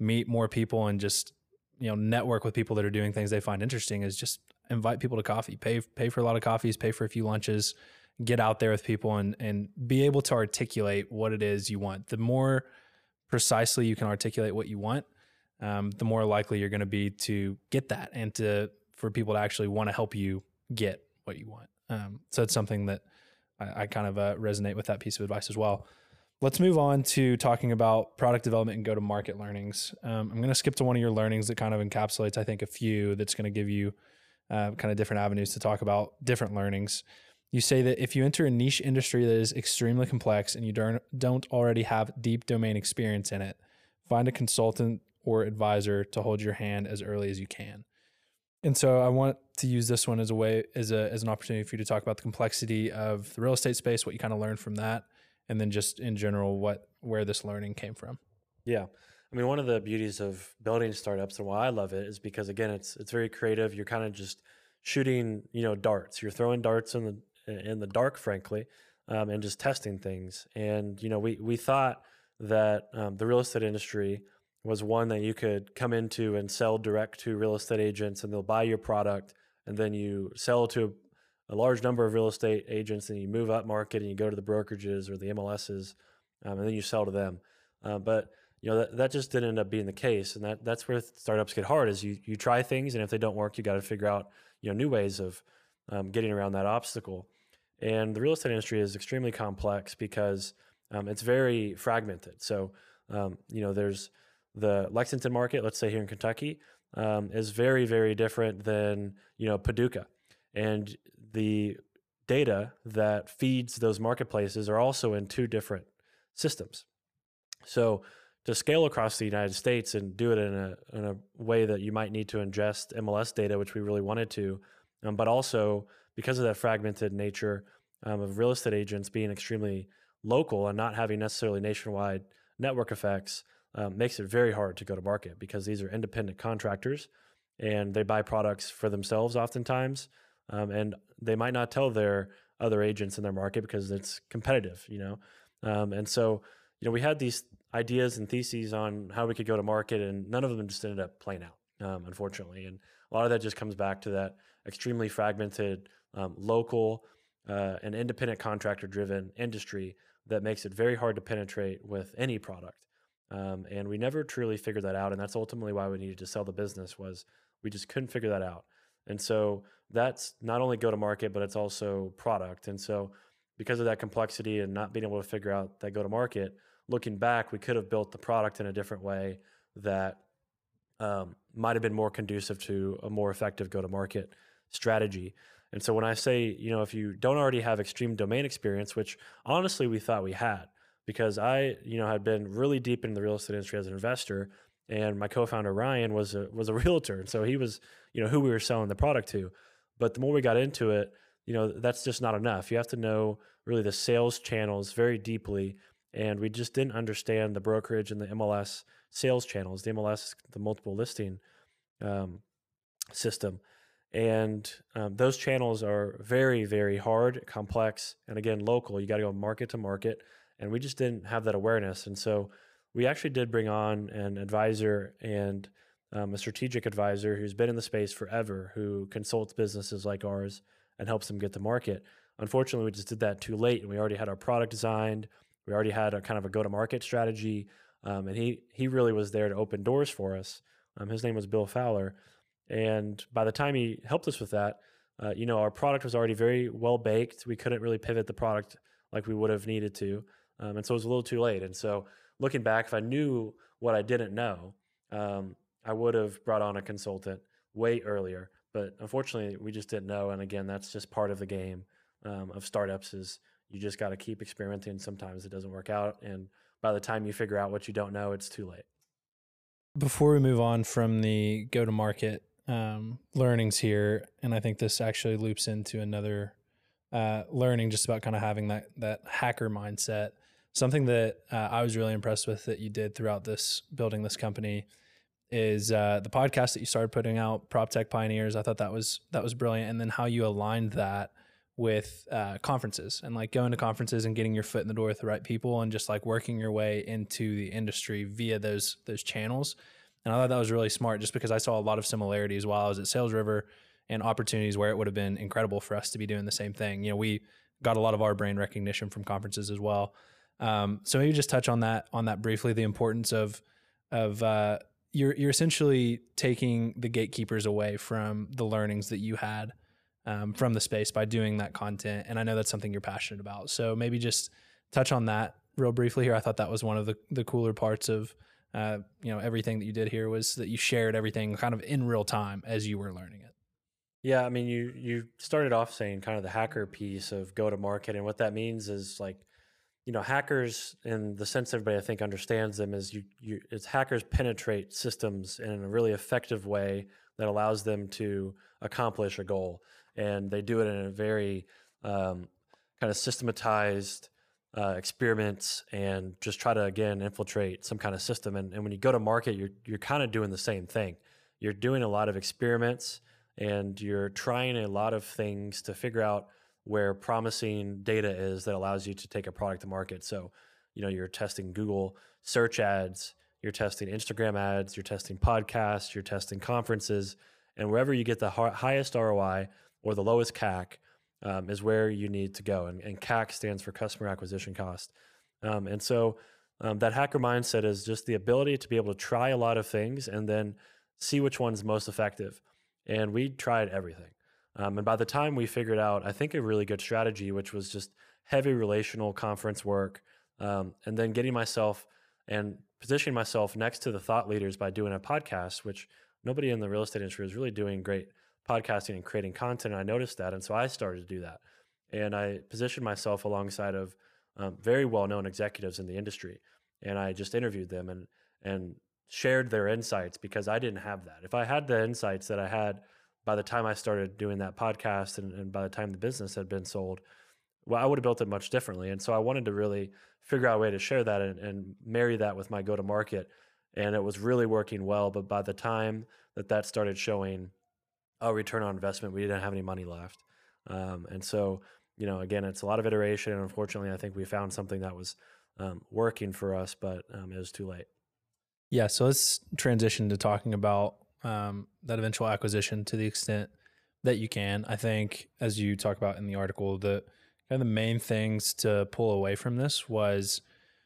meet more people and just, network with people that are doing things they find interesting is just invite people to coffee, pay for a lot of coffees, pay for a few lunches, get out there with people and be able to articulate what it is you want. The more precisely you can articulate what you want, the more likely you're going to be to get that and for people to actually want to help you get what you want. So it's something that I kind of resonate with that piece of advice as well. Let's move on to talking about product development and go-to-market learnings. I'm going to skip to one of your learnings that kind of encapsulates, I think, a few that's going to give you kind of different avenues to talk about different learnings. You say that if you enter a niche industry that is extremely complex and you don't already have deep domain experience in it, find a consultant or advisor to hold your hand as early as you can. And so I want to use this one as a way, as an opportunity for you to talk about the complexity of the real estate space, what you kind of learned from that, and then just in general, where this learning came from. Yeah. I mean, one of the beauties of building startups and why I love it is because, again, it's very creative. You're kind of just shooting, darts. You're throwing darts in the dark, frankly, and just testing things. And, we thought that the real estate industry was one that you could come into and sell direct to real estate agents, and they'll buy your product, and then you sell to a large number of real estate agents, and you move up market and you go to the brokerages or the MLSs, and then you sell to them. But that just didn't end up being the case, and that's where startups get hard. Is you try things, and if they don't work, you got to figure out new ways of getting around that obstacle. And the real estate industry is extremely complex because it's very fragmented. So there's the Lexington market, let's say here in Kentucky, is very, very different than Paducah, and the data that feeds those marketplaces are also in two different systems. So to scale across the United States and do it in a way that you might need to ingest MLS data, which we really wanted to, but also because of that fragmented nature of real estate agents being extremely local and not having necessarily nationwide network effects, makes it very hard to go to market because these are independent contractors and they buy products for themselves oftentimes, and they might not tell their other agents in their market because it's competitive, and so we had these ideas and theses on how we could go to market, and none of them just ended up playing out, unfortunately. And a lot of that just comes back to that extremely fragmented, local and independent contractor-driven industry that makes it very hard to penetrate with any product. And we never truly figured that out, and that's ultimately why we needed to sell the business. Was we just couldn't figure that out. And so that's not only go to market, but it's also product. And so because of that complexity and not being able to figure out that go to market, looking back, we could have built the product in a different way that might have been more conducive to a more effective go-to-market strategy. And so when I say, if you don't already have extreme domain experience, which honestly we thought we had, because I, had been really deep in the real estate industry as an investor, and my co-founder Ryan was a realtor, and so he was, who we were selling the product to. But the more we got into it, that's just not enough. You have to know really the sales channels very deeply. And we just didn't understand the brokerage and the MLS sales channels, the MLS, the multiple listing system. And those channels are very, very hard, complex, and again, local. You got to go market to market. And we just didn't have that awareness. And so we actually did bring on an advisor and a strategic advisor who's been in the space forever, who consults businesses like ours and helps them get to market. Unfortunately, we just did that too late, and we already had our product designed. We already had a kind of a go-to-market strategy, and he really was there to open doors for us. His name was Bill Fowler, and by the time he helped us with that, our product was already very well baked. We couldn't really pivot the product like we would have needed to, and so it was a little too late. And so looking back, if I knew what I didn't know, I would have brought on a consultant way earlier. But unfortunately, we just didn't know. And again, that's just part of the game of startups. Is you just got to keep experimenting. Sometimes it doesn't work out. And by the time you figure out what you don't know, it's too late. Before we move on from the go-to-market learnings here, and I think this actually loops into another learning just about kind of having that hacker mindset. Something that I was really impressed with that you did throughout building this company is the podcast that you started putting out, PropTech Pioneers. I thought that was brilliant. And then how you aligned that with conferences and like going to conferences and getting your foot in the door with the right people and just like working your way into the industry via those channels. And I thought that was really smart just because I saw a lot of similarities while I was at Sales River and opportunities where it would have been incredible for us to be doing the same thing. You know, we got a lot of our brand recognition from conferences as well. So maybe just touch on that briefly, the importance of you're essentially taking the gatekeepers away from the learnings that you had from the space by doing that content. And I know that's something you're passionate about. So maybe just touch on that real briefly here. I thought that was one of the cooler parts of, everything that you did here was that you shared everything kind of in real time as you were learning it. Yeah, I mean, you started off saying kind of the hacker piece of go to market, and what that means is like, hackers in the sense everybody I think understands them is it's hackers penetrate systems in a really effective way that allows them to accomplish a goal, and they do it in a very kind of systematized experiments and just try to again infiltrate some kind of system. And when you go to market, you're kind of doing the same thing. You're doing a lot of experiments and you're trying a lot of things to figure out where promising data is that allows you to take a product to market. So, you're testing Google search ads, you're testing Instagram ads, you're testing podcasts, you're testing conferences, and wherever you get the highest ROI or the lowest CAC is where you need to go. And CAC stands for customer acquisition cost. And so that hacker mindset is just the ability to be able to try a lot of things and then see which one's most effective. And we tried everything. And by the time we figured out, I think, a really good strategy, which was just heavy relational conference work, and then getting myself and positioning myself next to the thought leaders by doing a podcast, which nobody in the real estate industry is really doing great podcasting and creating content. And I noticed that. And so I started to do that. And I positioned myself alongside of very well-known executives in the industry. And I just interviewed them and shared their insights because I didn't have that. If I had the insights that I had by the time I started doing that podcast and by the time the business had been sold, well, I would have built it much differently. And so I wanted to really figure out a way to share that and marry that with my go-to-market. And it was really working well. But by the time that started showing a return on investment, we didn't have any money left. And so, again, it's a lot of iteration. And unfortunately, I think we found something that was working for us, but it was too late. Yeah. So let's transition to talking about that eventual acquisition to the extent that you can. I think, as you talk about in the article, the main things to pull away from this was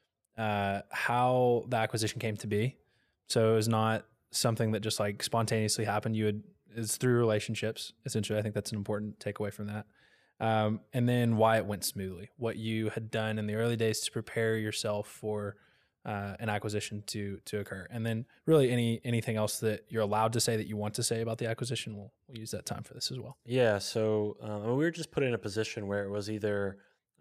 how the acquisition came to be. So it was not something that just like spontaneously happened. It's through relationships, essentially. I think that's an important takeaway from that. And then why it went smoothly, what you had done in the early days to prepare yourself for an acquisition to occur. And then really anything else that you're allowed to say that you want to say about the acquisition, we'll use that time for this as well. Yeah. So we were just put in a position where it was either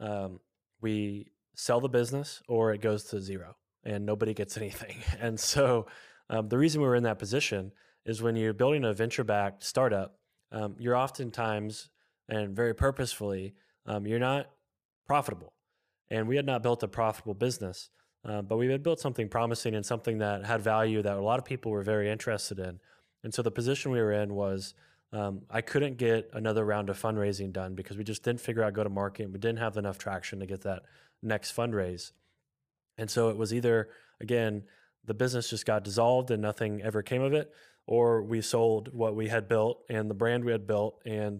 we sell the business or it goes to zero and nobody gets anything. And so the reason we were in that position is when you're building a venture-backed startup, you're oftentimes and very purposefully, you're not profitable. And we had not built a profitable business. But we had built something promising and something that had value that a lot of people were very interested in. And so the position we were in was I couldn't get another round of fundraising done because we just didn't figure out go-to-market. We didn't have enough traction to get that next fundraise. And so it was either, again, the business just got dissolved and nothing ever came of it, or we sold what we had built and the brand we had built. And,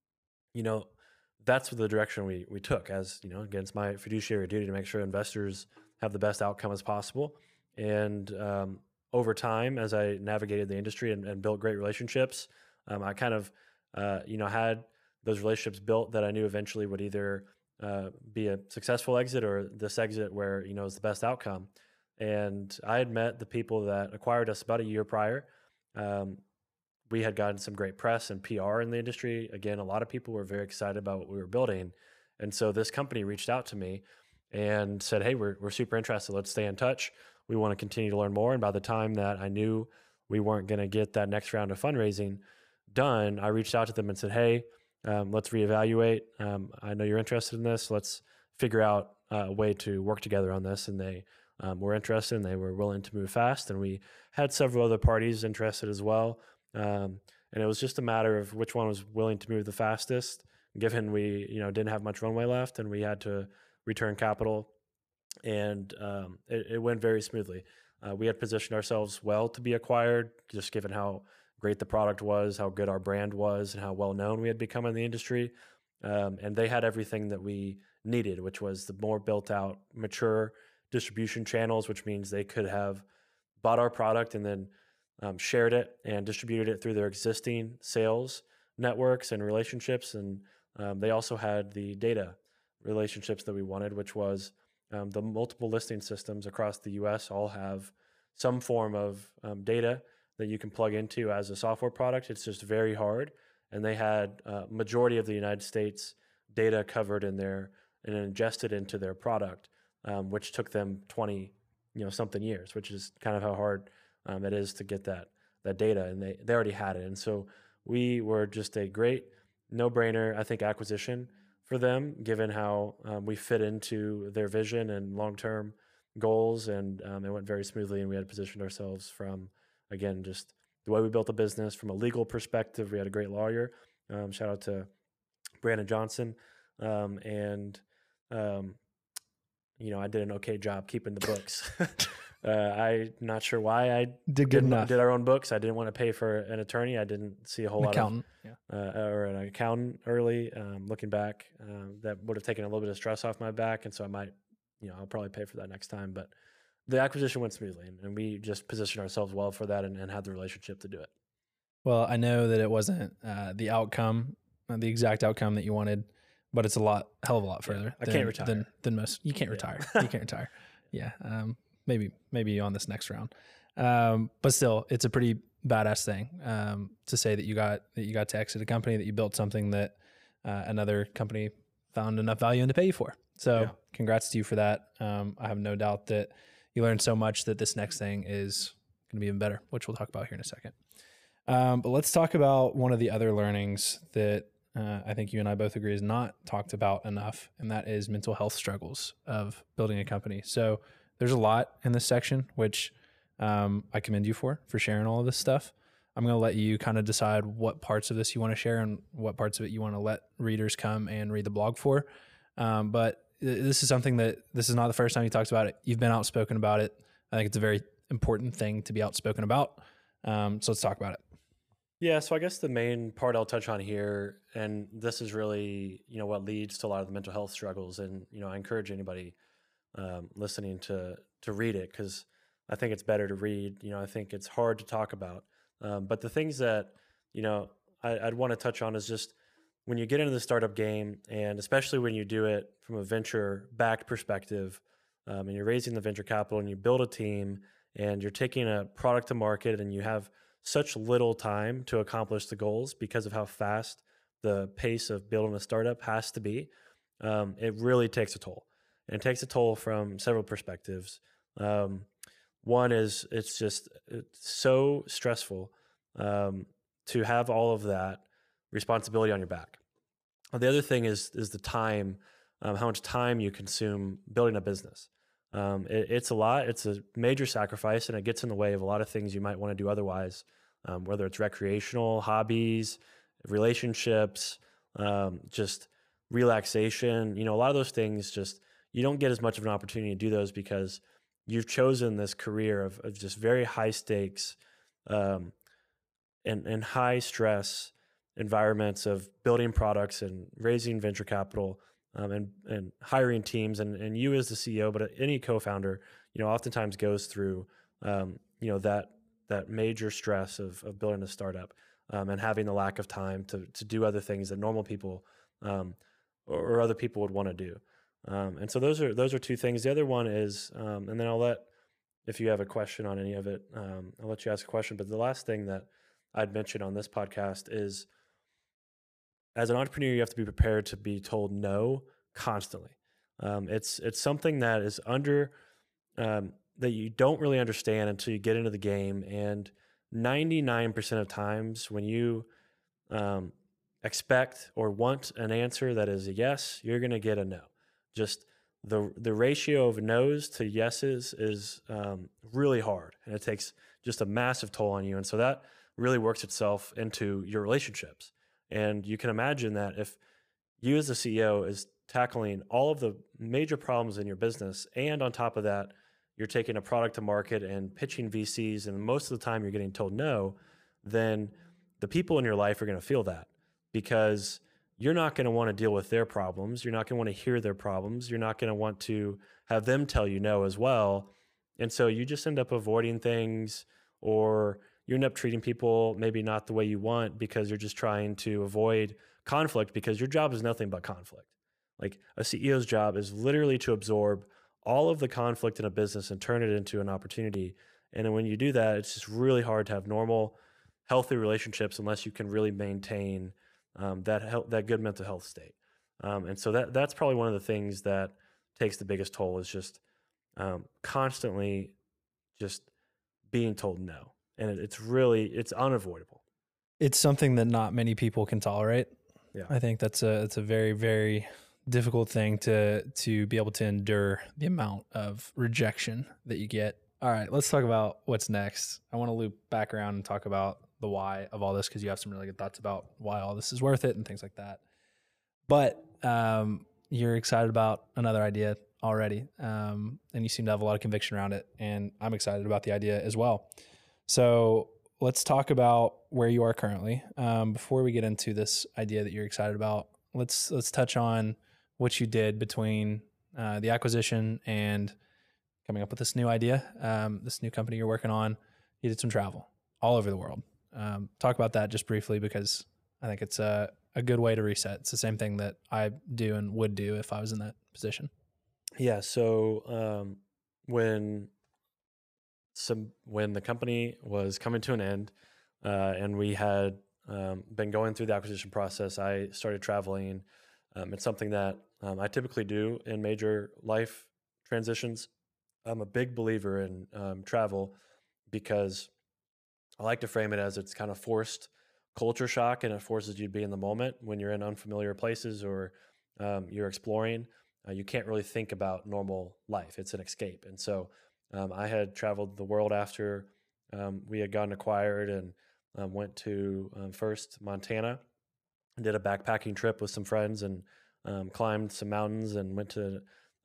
that's the direction we took as, again, it's my fiduciary duty to make sure investors have the best outcome as possible. And over time, as I navigated the industry and built great relationships, I kind of, had those relationships built that I knew eventually would either be a successful exit or this exit where, is the best outcome. And I had met the people that acquired us about a year prior. We had gotten some great press and PR in the industry. Again, a lot of people were very excited about what we were building. And so this company reached out to me and said, hey, we're super interested. Let's stay in touch. We want to continue to learn more. And by the time that I knew we weren't going to get that next round of fundraising done, I reached out to them and said, hey, let's reevaluate. I know you're interested in this. Let's figure out a way to work together on this. And they were interested and they were willing to move fast. And we had several other parties interested as well. And it was just a matter of which one was willing to move the fastest given we, didn't have much runway left and we had to return capital, and it went very smoothly. We had positioned ourselves well to be acquired, just given how great the product was, how good our brand was, and how well known we had become in the industry. And they had everything that we needed, which was the more built out, mature distribution channels, which means they could have bought our product and then shared it and distributed it through their existing sales networks and relationships. And they also had the data relationships that we wanted, which was the multiple listing systems across the US all have some form of data that you can plug into as a software product. It's just very hard. And they had majority of the United States data covered in there and ingested into their product, which took them 20 something years, which is kind of how hard it is to get that data. And they already had it. And so we were just a great no-brainer, I think, acquisition for them, given how we fit into their vision and long-term goals. And it went very smoothly, and we had positioned ourselves from, again, just the way we built the business. From a legal perspective, we had a great lawyer. Shout out to Brandon Johnson. I did an okay job keeping the books. I'm not sure why I did our own books. I didn't want to pay for an attorney. I didn't see a whole lot of or an accountant early. Looking back, that would have taken a little bit of stress off my back, and so I might, I'll probably pay for that next time. But the acquisition went smoothly, and we just positioned ourselves well for that, and had the relationship to do it. Well, I know that it wasn't the outcome, the exact outcome that you wanted, but it's hell of a lot further. I can't retire than most. You can't retire. You can't retire. Yeah. Maybe on this next round. But still, it's a pretty badass thing to say that you got to exit a company, that you built something that another company found enough value in to pay you for. So congrats to you for that. I have no doubt that you learned so much that this next thing is going to be even better, which we'll talk about here in a second. But let's talk about one of the other learnings that I think you and I both agree is not talked about enough, and that is mental health struggles of building a company. So there's a lot in this section, which I commend you for sharing all of this stuff. I'm going to let you kind of decide what parts of this you want to share and what parts of it you want to let readers come and read the blog for. But this is something that this is not the first time you talked about it. You've been outspoken about it. I think it's a very important thing to be outspoken about. So let's talk about it. Yeah, so I guess the main part I'll touch on here, and this is really, what leads to a lot of the mental health struggles. And, I encourage anybody listening to read it, because I think it's better to read. I think it's hard to talk about. But the things that, I'd want to touch on is just when you get into the startup game, and especially when you do it from a venture-backed perspective, and you're raising the venture capital and you build a team and you're taking a product to market and you have such little time to accomplish the goals because of how fast the pace of building a startup has to be, it really takes a toll. And it takes a toll from several perspectives. One is it's so stressful to have all of that responsibility on your back. The other thing is the time, how much time you consume building a business. It's a lot. It's a major sacrifice, and it gets in the way of a lot of things you might want to do otherwise, whether it's recreational, hobbies, relationships, just relaxation. A lot of those things just, you don't get as much of an opportunity to do those because you've chosen this career of just very high stakes and high stress environments of building products and raising venture capital and hiring teams. And you as the CEO, but any co-founder, oftentimes goes through, that major stress of building a startup and having the lack of time to do other things that normal people or other people would want to do. And so those are two things. The other one is, and then I'll let, if you have a question on any of it, I'll let you ask a question. But the last thing that I'd mention on this podcast is, as an entrepreneur, you have to be prepared to be told no constantly. It's something that is that you don't really understand until you get into the game. And 99% of times when you expect or want an answer that is a yes, you're going to get a no. Just the ratio of no's to yeses is really hard, and it takes just a massive toll on you. And so that really works itself into your relationships. And you can imagine that if you as the CEO is tackling all of the major problems in your business. And on top of that, you're taking a product to market and pitching VCs, and most of the time you're getting told no, then the people in your life are going to feel that, because you're not going to want to deal with their problems. You're not going to want to hear their problems. You're not going to want to have them tell you no as well. And so you just end up avoiding things, or you end up treating people maybe not the way you want because you're just trying to avoid conflict, because your job is nothing but conflict. Like a CEO's job is literally to absorb all of the conflict in a business and turn it into an opportunity. And then when you do that, it's just really hard to have normal, healthy relationships unless you can really maintain that good mental health state. And so that's probably one of the things that takes the biggest toll, is just constantly just being told no. And it's unavoidable. It's something that not many people can tolerate. Yeah. I think it's a very, very difficult thing to be able to endure, the amount of rejection that you get. All right, let's talk about what's next. I want to loop back around and talk about the why of all this, because you have some really good thoughts about why all this is worth it and things like that. But you're excited about another idea already, and you seem to have a lot of conviction around it, and I'm excited about the idea as well. So let's talk about where you are currently. Before we get into this idea that you're excited about, let's touch on what you did between the acquisition and coming up with this new idea, this new company you're working on. You did some travel all over the world. Talk about that just briefly, because I think it's a good way to reset. It's the same thing that I do and would do if I was in that position. Yeah. So when the company was coming to an end, and we had been going through the acquisition process, I started traveling. It's something that I typically do in major life transitions. I'm a big believer in travel, because I like to frame it as it's kind of forced culture shock, and it forces you to be in the moment when you're in unfamiliar places, or you're exploring. You can't really think about normal life. It's an escape. And so I had traveled the world after we had gotten acquired, and went to first Montana, and did a backpacking trip with some friends, and climbed some mountains, and went to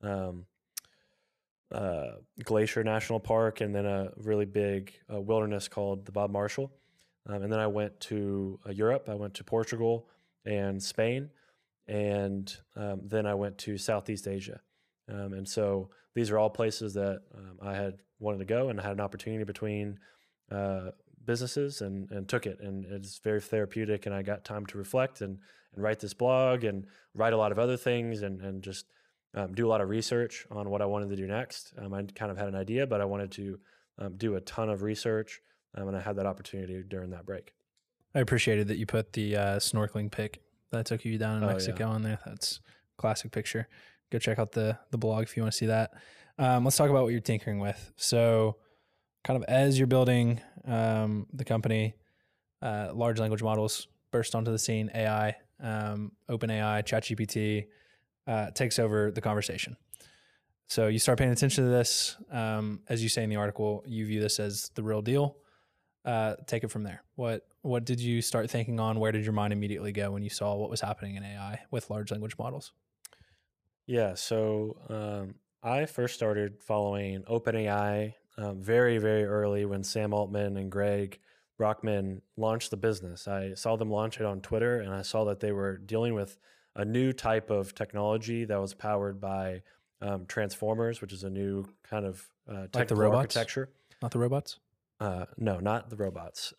Glacier National Park, and then a really big wilderness called the Bob Marshall. And then I went to Europe. I went to Portugal and Spain, and then I went to Southeast Asia. And so these are all places that I had wanted to go, and I had an opportunity between businesses, and took it. And it's very therapeutic, and I got time to reflect and write this blog, and write a lot of other things, and just do a lot of research on what I wanted to do next. I kind of had an idea, but I wanted to do a ton of research, and I had that opportunity during that break. I appreciated that you put the snorkeling pic that took you down in Mexico on there. That's a classic picture. Go check out the blog if you want to see that. Let's talk about what you're tinkering with. So kind of as you're building the company, large language models burst onto the scene, AI, OpenAI, ChatGPT takes over the conversation. So you start paying attention to this. As you say in the article, you view this as the real deal. Take it from there. What did you start thinking on? Where did your mind immediately go when you saw what was happening in AI with large language models? Yeah, so I first started following OpenAI very, very early, when Sam Altman and Greg Brockman launched the business. I saw them launch it on Twitter, and I saw that they were dealing with a new type of technology that was powered by transformers, which is a new kind of Like the robots? architecture. Not the robots? No, not the robots.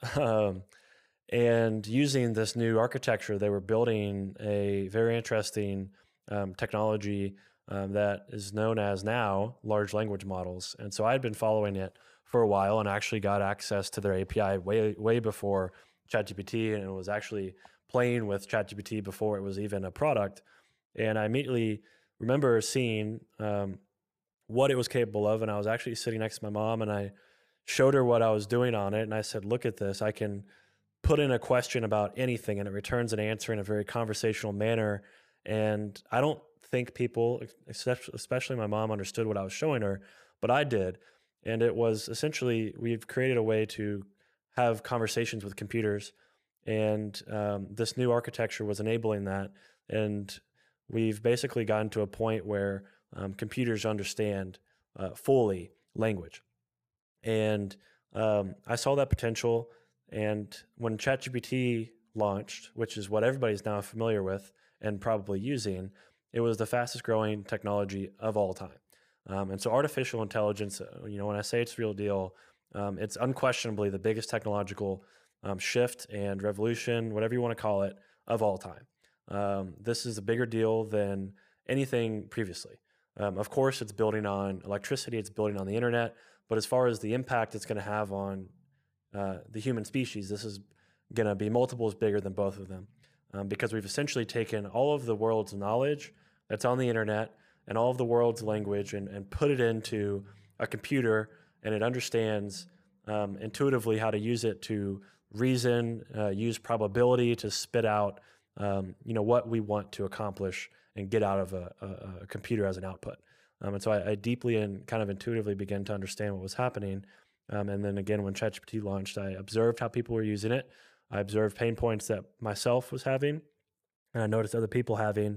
And using this new architecture, they were building a very interesting technology that is known as now large language models. And so I had been following it for a while, and actually got access to their API way before ChatGPT, and was actually playing with ChatGPT before it was even a product. And I immediately remember seeing what it was capable of, and I was actually sitting next to my mom, and I showed her what I was doing on it, and I said, look at this. I can put in a question about anything, and it returns an answer in a very conversational manner. And I don't think people, especially my mom, understood what I was showing her, but I did. And it was essentially, we've created a way to have conversations with computers, and this new architecture was enabling that. And we've basically gotten to a point where computers understand fully language. And I saw that potential. And when ChatGPT launched, which is what everybody's now familiar with and probably using, it was the fastest growing technology of all time. And so artificial intelligence, when I say it's real deal, it's unquestionably the biggest technological shift and revolution, whatever you want to call it, of all time. This is a bigger deal than anything previously. Of course, it's building on electricity, it's building on the internet, but as far as the impact it's going to have on the human species, this is going to be multiples bigger than both of them, because we've essentially taken all of the world's knowledge that's on the internet and all of the world's language and put it into a computer, and it understands intuitively how to use it to reason, use probability to spit out what we want to accomplish and get out of a computer as an output. And so I deeply and kind of intuitively began to understand what was happening. And then again, when ChatGPT launched, I observed how people were using it. I observed pain points that myself was having, and I noticed other people having,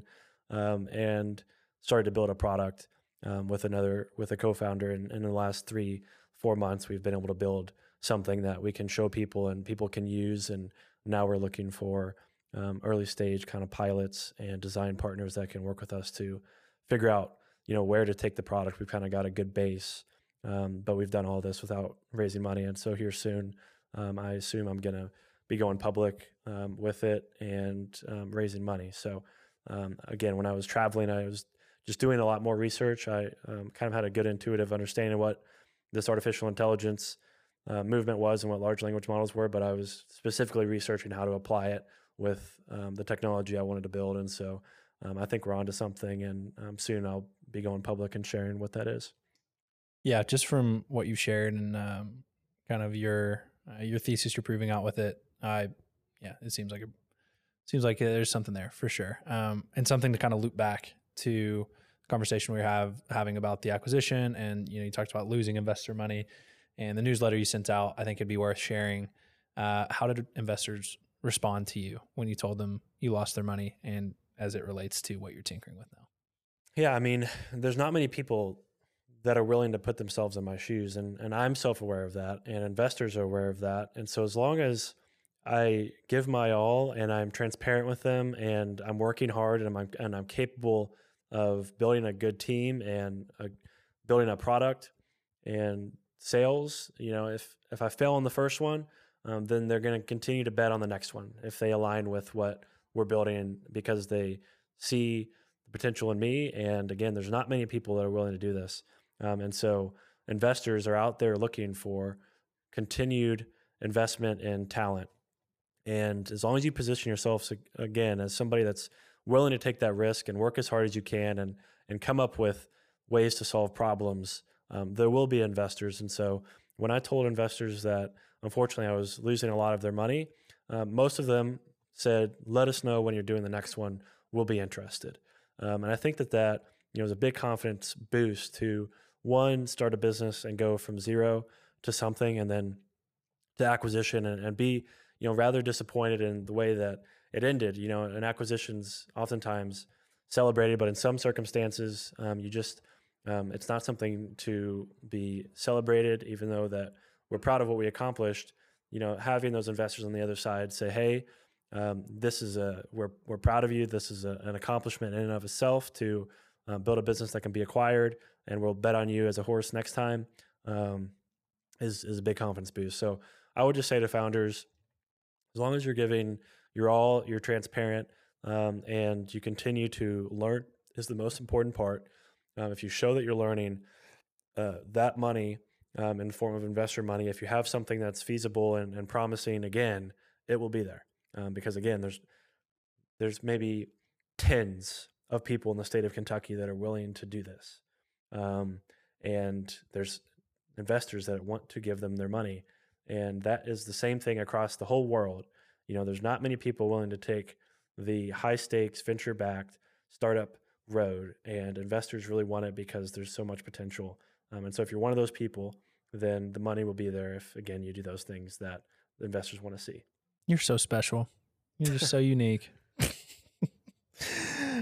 and started to build a product with a co-founder. And in the last 3-4 months, we've been able to build something that we can show people and people can use. And now we're looking for early stage kind of pilots and design partners that can work with us to figure out, where to take the product. We've kind of got a good base, but we've done all this without raising money. And so here soon, I assume I'm going to be going public with it and raising money. So again, when I was traveling, I was just doing a lot more research. I kind of had a good intuitive understanding of what this artificial intelligence movement was and what large language models were, but I was specifically researching how to apply it with the technology I wanted to build. And so I think we're onto something, and soon I'll be going public and sharing what that is. Yeah, just from what you shared and kind of your thesis you're proving out with it, it seems like there's something there for sure, and something to kind of loop back to the conversation we were having about the acquisition. And you talked about losing investor money, and the newsletter you sent out, I think it'd be worth sharing. How did investors respond to you when you told them you lost their money, and as it relates to what you're tinkering with now? Yeah, I mean, there's not many people that are willing to put themselves in my shoes, and I'm self-aware of that, and investors are aware of that. And so as long as I give my all and I'm transparent with them and I'm working hard and I'm capable of building a good team and building a product and sales, if I fail on the first one, then they're going to continue to bet on the next one if they align with what we're building, because they see the potential in me. And again, there's not many people that are willing to do this. And so investors are out there looking for continued investment in talent. And as long as you position yourself, again, as somebody that's willing to take that risk and work as hard as you can and come up with ways to solve problems, there will be investors. And so when I told investors that unfortunately I was losing a lot of their money, most of them said, let us know when you're doing the next one, we'll be interested. And I think that is a big confidence boost to, one, start a business and go from zero to something, and then to acquisition and be, rather disappointed in the way that it ended. An acquisition's oftentimes celebrated, but in some circumstances, it's not something to be celebrated, even though that we're proud of what we accomplished. Having those investors on the other side say, hey, we're proud of you. This is an accomplishment in and of itself to build a business that can be acquired, and we'll bet on you as a horse next time, is a big confidence boost. So I would just say to founders, as long as you're giving your all, you're transparent, and you continue to learn is the most important part. If you show that you're learning, that money in the form of investor money, if you have something that's feasible and promising, again, it will be there. Because again, there's maybe tens of people in the state of Kentucky that are willing to do this. And there's investors that want to give them their money. And that is the same thing across the whole world. There's not many people willing to take the high stakes, venture backed startup road, and investors really want it because there's so much potential. And so if you're one of those people, then the money will be there if, again, you do those things that the investors want to see. You're so special. You're just so unique.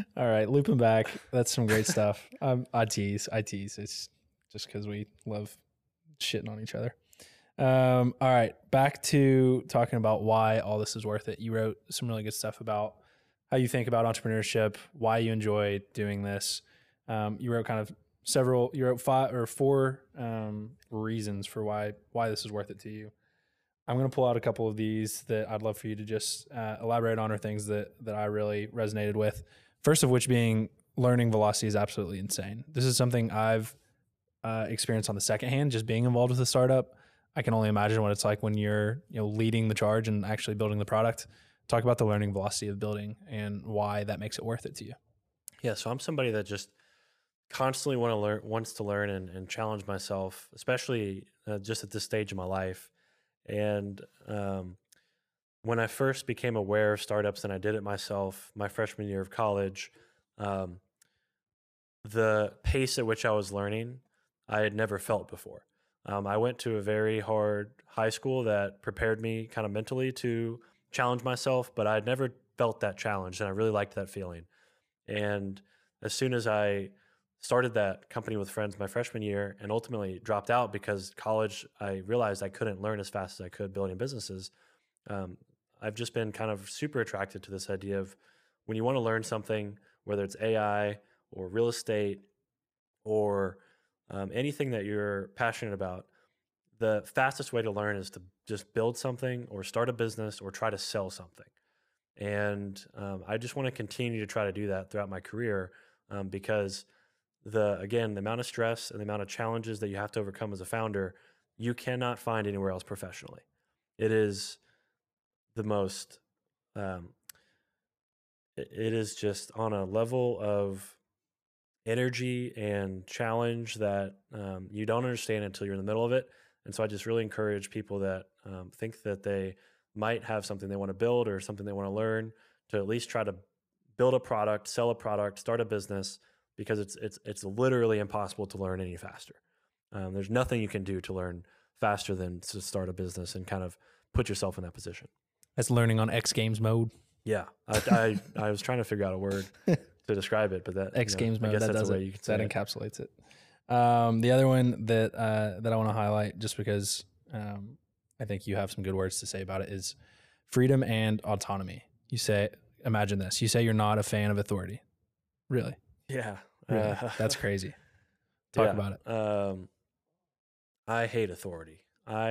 All right, looping back. That's some great stuff. I tease. It's just because we love shitting on each other. All right, back to talking about why all this is worth it. You wrote some really good stuff about how you think about entrepreneurship, why you enjoy doing this. You wrote you wrote 5 or 4 reasons for why this is worth it to you. I'm going to pull out a couple of these that I'd love for you to just elaborate on, or things that I really resonated with. First of which being learning velocity is absolutely insane. This is something I've experienced on the second hand, just being involved with a startup. I can only imagine what it's like when you're leading the charge and actually building the product. Talk about the learning velocity of building and why that makes it worth it to you. Yeah, so I'm somebody that just constantly wants to learn and challenge myself, especially just at this stage of my life. And when I first became aware of startups, and I did it myself my freshman year of college, the pace at which I was learning, I had never felt before. I went to a very hard high school that prepared me kind of mentally to challenge myself, but I'd never felt that challenge, and I really liked that feeling. And as soon as I started that company with friends my freshman year and ultimately dropped out because college, I realized I couldn't learn as fast as I could building businesses. I've just been kind of super attracted to this idea of when you want to learn something, whether it's AI or real estate or anything that you're passionate about, the fastest way to learn is to just build something or start a business or try to sell something. And I just want to continue to try to do that throughout my career because the amount of stress and the amount of challenges that you have to overcome as a founder, you cannot find anywhere else professionally. It is the most, it is just on a level of energy and challenge that you don't understand until you're in the middle of it. And so I just really encourage people that think that they might have something they want to build or something they want to learn to at least try to build a product, sell a product, start a business, because it's literally impossible to learn any faster. There's nothing you can do to learn faster than to start a business and kind of put yourself in that position. That's learning on X Games mode. Yeah, I was trying to figure out a word to describe it, but that X Games mode, that does it. That encapsulates it. The other one that I want to highlight, just because I think you have some good words to say about it, is freedom and autonomy. You say, imagine this. You say you're not a fan of authority. Really? Yeah. Really? That's crazy. Talk about it. I hate authority.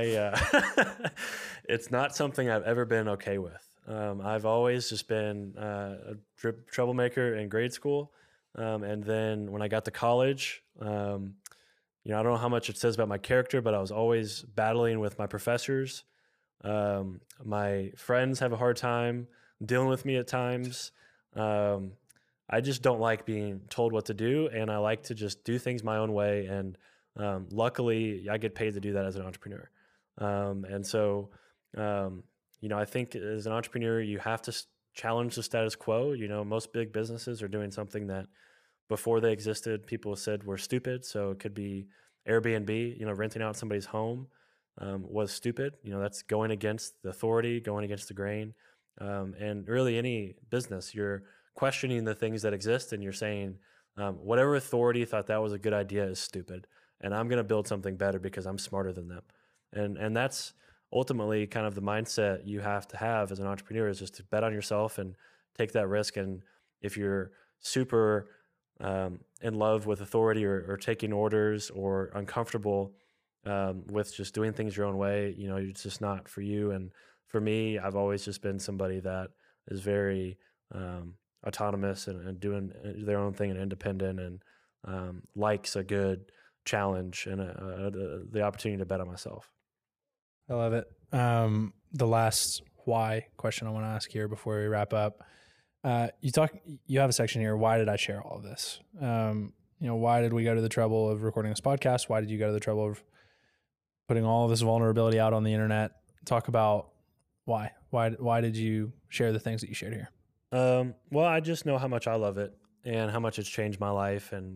It's not something I've ever been okay with. I've always just been a troublemaker in grade school. And then when I got to college, I don't know how much it says about my character, but I was always battling with my professors. My friends have a hard time dealing with me at times. I just don't like being told what to do, and I like to just do things my own way. And luckily, I get paid to do that as an entrepreneur. And so, I think as an entrepreneur, you have to challenge the status quo. Most big businesses are doing something that before they existed, people said were stupid. So it could be Airbnb, renting out somebody's home was stupid. That's going against the authority, going against the grain. And really any business, you're questioning the things that exist and you're saying, whatever authority thought that was a good idea is stupid. And I'm going to build something better because I'm smarter than them. And that's ultimately kind of the mindset you have to have as an entrepreneur, is just to bet on yourself and take that risk. And if you're super in love with authority or taking orders or uncomfortable with just doing things your own way, it's just not for you. And for me, I've always just been somebody that is very autonomous and doing their own thing and independent, and likes a good challenge and the opportunity to bet on myself. I love it. The last why question I want to ask here before we wrap up. You have a section here. Why did I share all of this? Why did we go to the trouble of recording this podcast? Why did you go to the trouble of putting all of this vulnerability out on the internet? Talk about why. Why did you share the things that you shared here? Well, I just know how much I love it and how much it's changed my life, and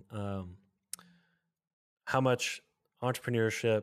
how much entrepreneurship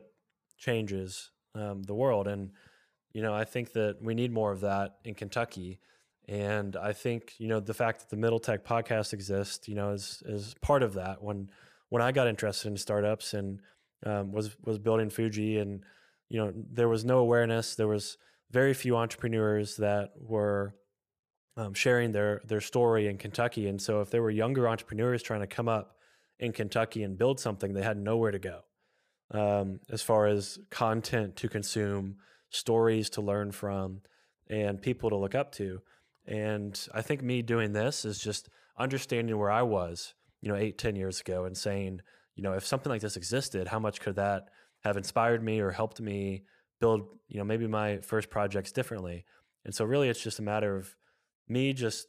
changes the world. And, I think that we need more of that in Kentucky. And I think, the fact that the Middle Tech podcast exists, is part of that. When I got interested in startups and was building Fuji, and there was no awareness. There was very few entrepreneurs that were sharing their story in Kentucky. And so if there were younger entrepreneurs trying to come up in Kentucky and build something, they had nowhere to go as far as content to consume, stories to learn from, and people to look up to. And I think me doing this is just understanding where I was, 8-10 years ago, and saying, if something like this existed, how much could that have inspired me or helped me build, maybe my first projects differently. And so really it's just a matter of me just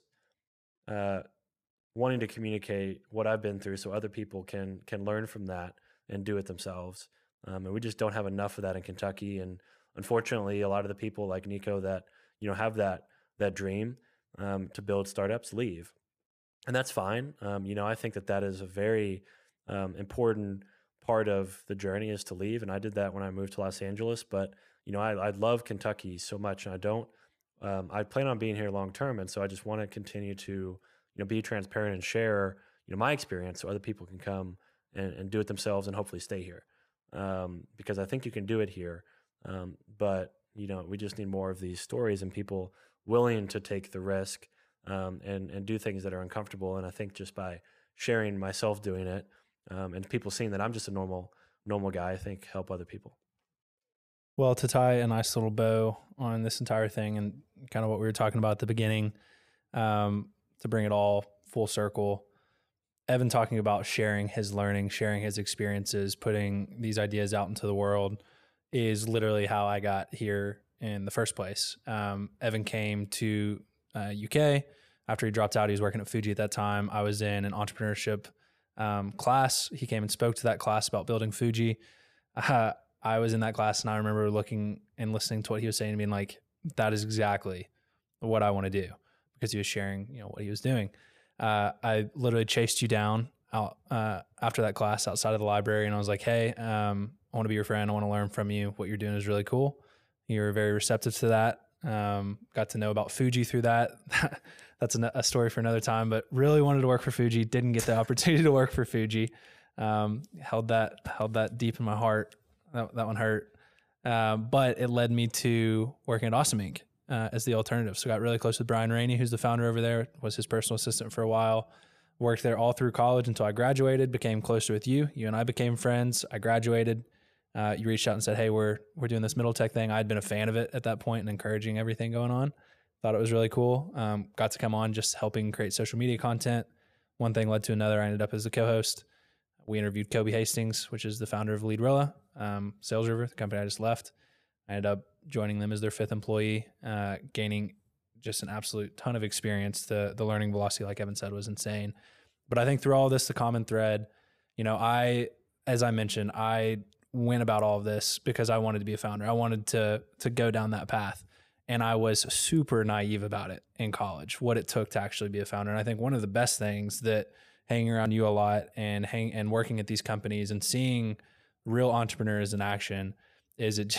wanting to communicate what I've been through so other people can learn from that and do it themselves. And we just don't have enough of that in Kentucky. And unfortunately, a lot of the people like Nico that, have that dream to build startups leave. And that's fine. I think that is a very important part of the journey, is to leave. And I did that when I moved to Los Angeles. But, I love Kentucky so much, and I plan on being here long term. And so I just want to continue to, be transparent and share, my experience so other people can come and do it themselves and hopefully stay here. Because I think you can do it here. But, we just need more of these stories and people willing to take the risk and do things that are uncomfortable. And I think just by sharing myself doing it and people seeing that I'm just a normal guy, I think help other people. Well, to tie a nice little bow on this entire thing and kind of what we were talking about at the beginning, to bring it all full circle, Evan talking about sharing his learning, sharing his experiences, putting these ideas out into the world is literally how I got here in the first place. Evan came to UK after he dropped out. He was working at Fuji at that time. I was in an entrepreneurship class. He came and spoke to that class about building Fuji. I was in that class, and I remember looking and listening to what he was saying and being like, that is exactly what I want to do, because he was sharing, what he was doing. I literally chased you down out after that class outside of the library, and I was like, hey, I want to be your friend. I want to learn from you. What you're doing is really cool. You were very receptive to that. Got to know about Fuji through that. That's a story for another time, but really wanted to work for Fuji. Didn't get the opportunity to work for Fuji. Held that deep in my heart. That one hurt. But it led me to working at Awesome Inc. As the alternative. So got really close with Brian Rainey, who's the founder over there, was his personal assistant for a while. Worked there all through college until I graduated, became closer with you. You and I became friends. I graduated. You reached out and said, hey, we're doing this Middle Tech thing. I'd been a fan of it at that point and encouraging everything going on. Thought it was really cool. Got to come on just helping create social media content. One thing led to another. I ended up as the co-host. We interviewed Kobe Hastings, which is the founder of Leadrilla, Sales River, the company I just left. I ended up joining them as their 5th employee, gaining just an absolute ton of experience. The learning velocity, like Evan said, was insane. But I think through all of this, the common thread, as I mentioned, I went about all of this because I wanted to be a founder. I wanted to go down that path. And I was super naive about it in college, what it took to actually be a founder. And I think one of the best things that hanging around you a lot and working at these companies and seeing real entrepreneurs in action is it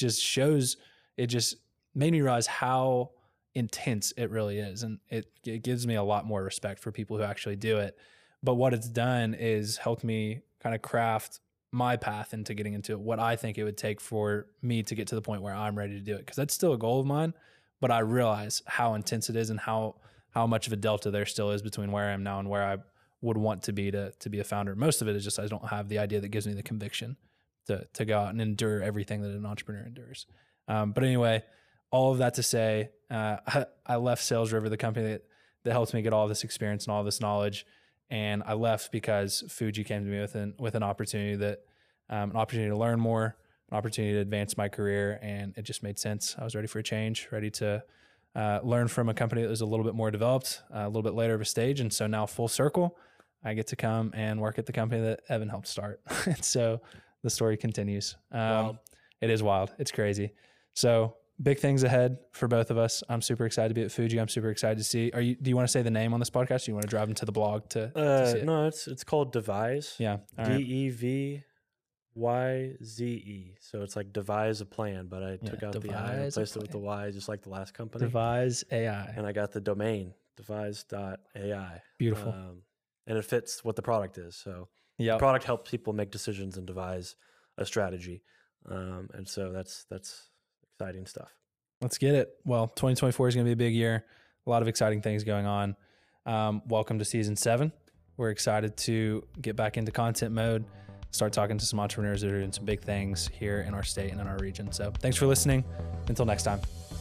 just made me realize how intense it really is. And it gives me a lot more respect for people who actually do it. But what it's done is helped me kind of craft my path into getting into what I think it would take for me to get to the point where I'm ready to do it. Because that's still a goal of mine, but I realize how intense it is and how much of a delta there still is between where I am now and where I would want to be a founder. Most of it is just I don't have the idea that gives me the conviction to go out and endure everything that an entrepreneur endures. But anyway, all of that to say, I left Sales River, the company that helped me get all this experience and all this knowledge. And I left because Fuji came to me with an opportunity to learn more, an opportunity to advance my career. And it just made sense. I was ready for a change, ready to learn from a company that was a little bit more developed, a little bit later of a stage. And so now full circle, I get to come and work at the company that Evan helped start. And so the story continues. It is wild. It's crazy. So big things ahead for both of us. I'm super excited to be at Fuji. I'm super excited to see. Do you want to say the name on this podcast? Or do you want to drive into the blog to see it? No, it's called Devise. Yeah. DEV YZE. So it's like devise a plan, but I took out the I and devise a replaced it with the plan. Y, just like the last company. Devise AI. And I got the domain, devise.ai. Beautiful. And it fits what the product is. So Yeah. the product helps people make decisions and devise a strategy. And so that's exciting stuff. Let's get it. Well, 2024 is going to be a big year. A lot of exciting things going on. Welcome to season 7. We're excited to get back into content mode, start talking to some entrepreneurs that are doing some big things here in our state and in our region. So thanks for listening. Until next time.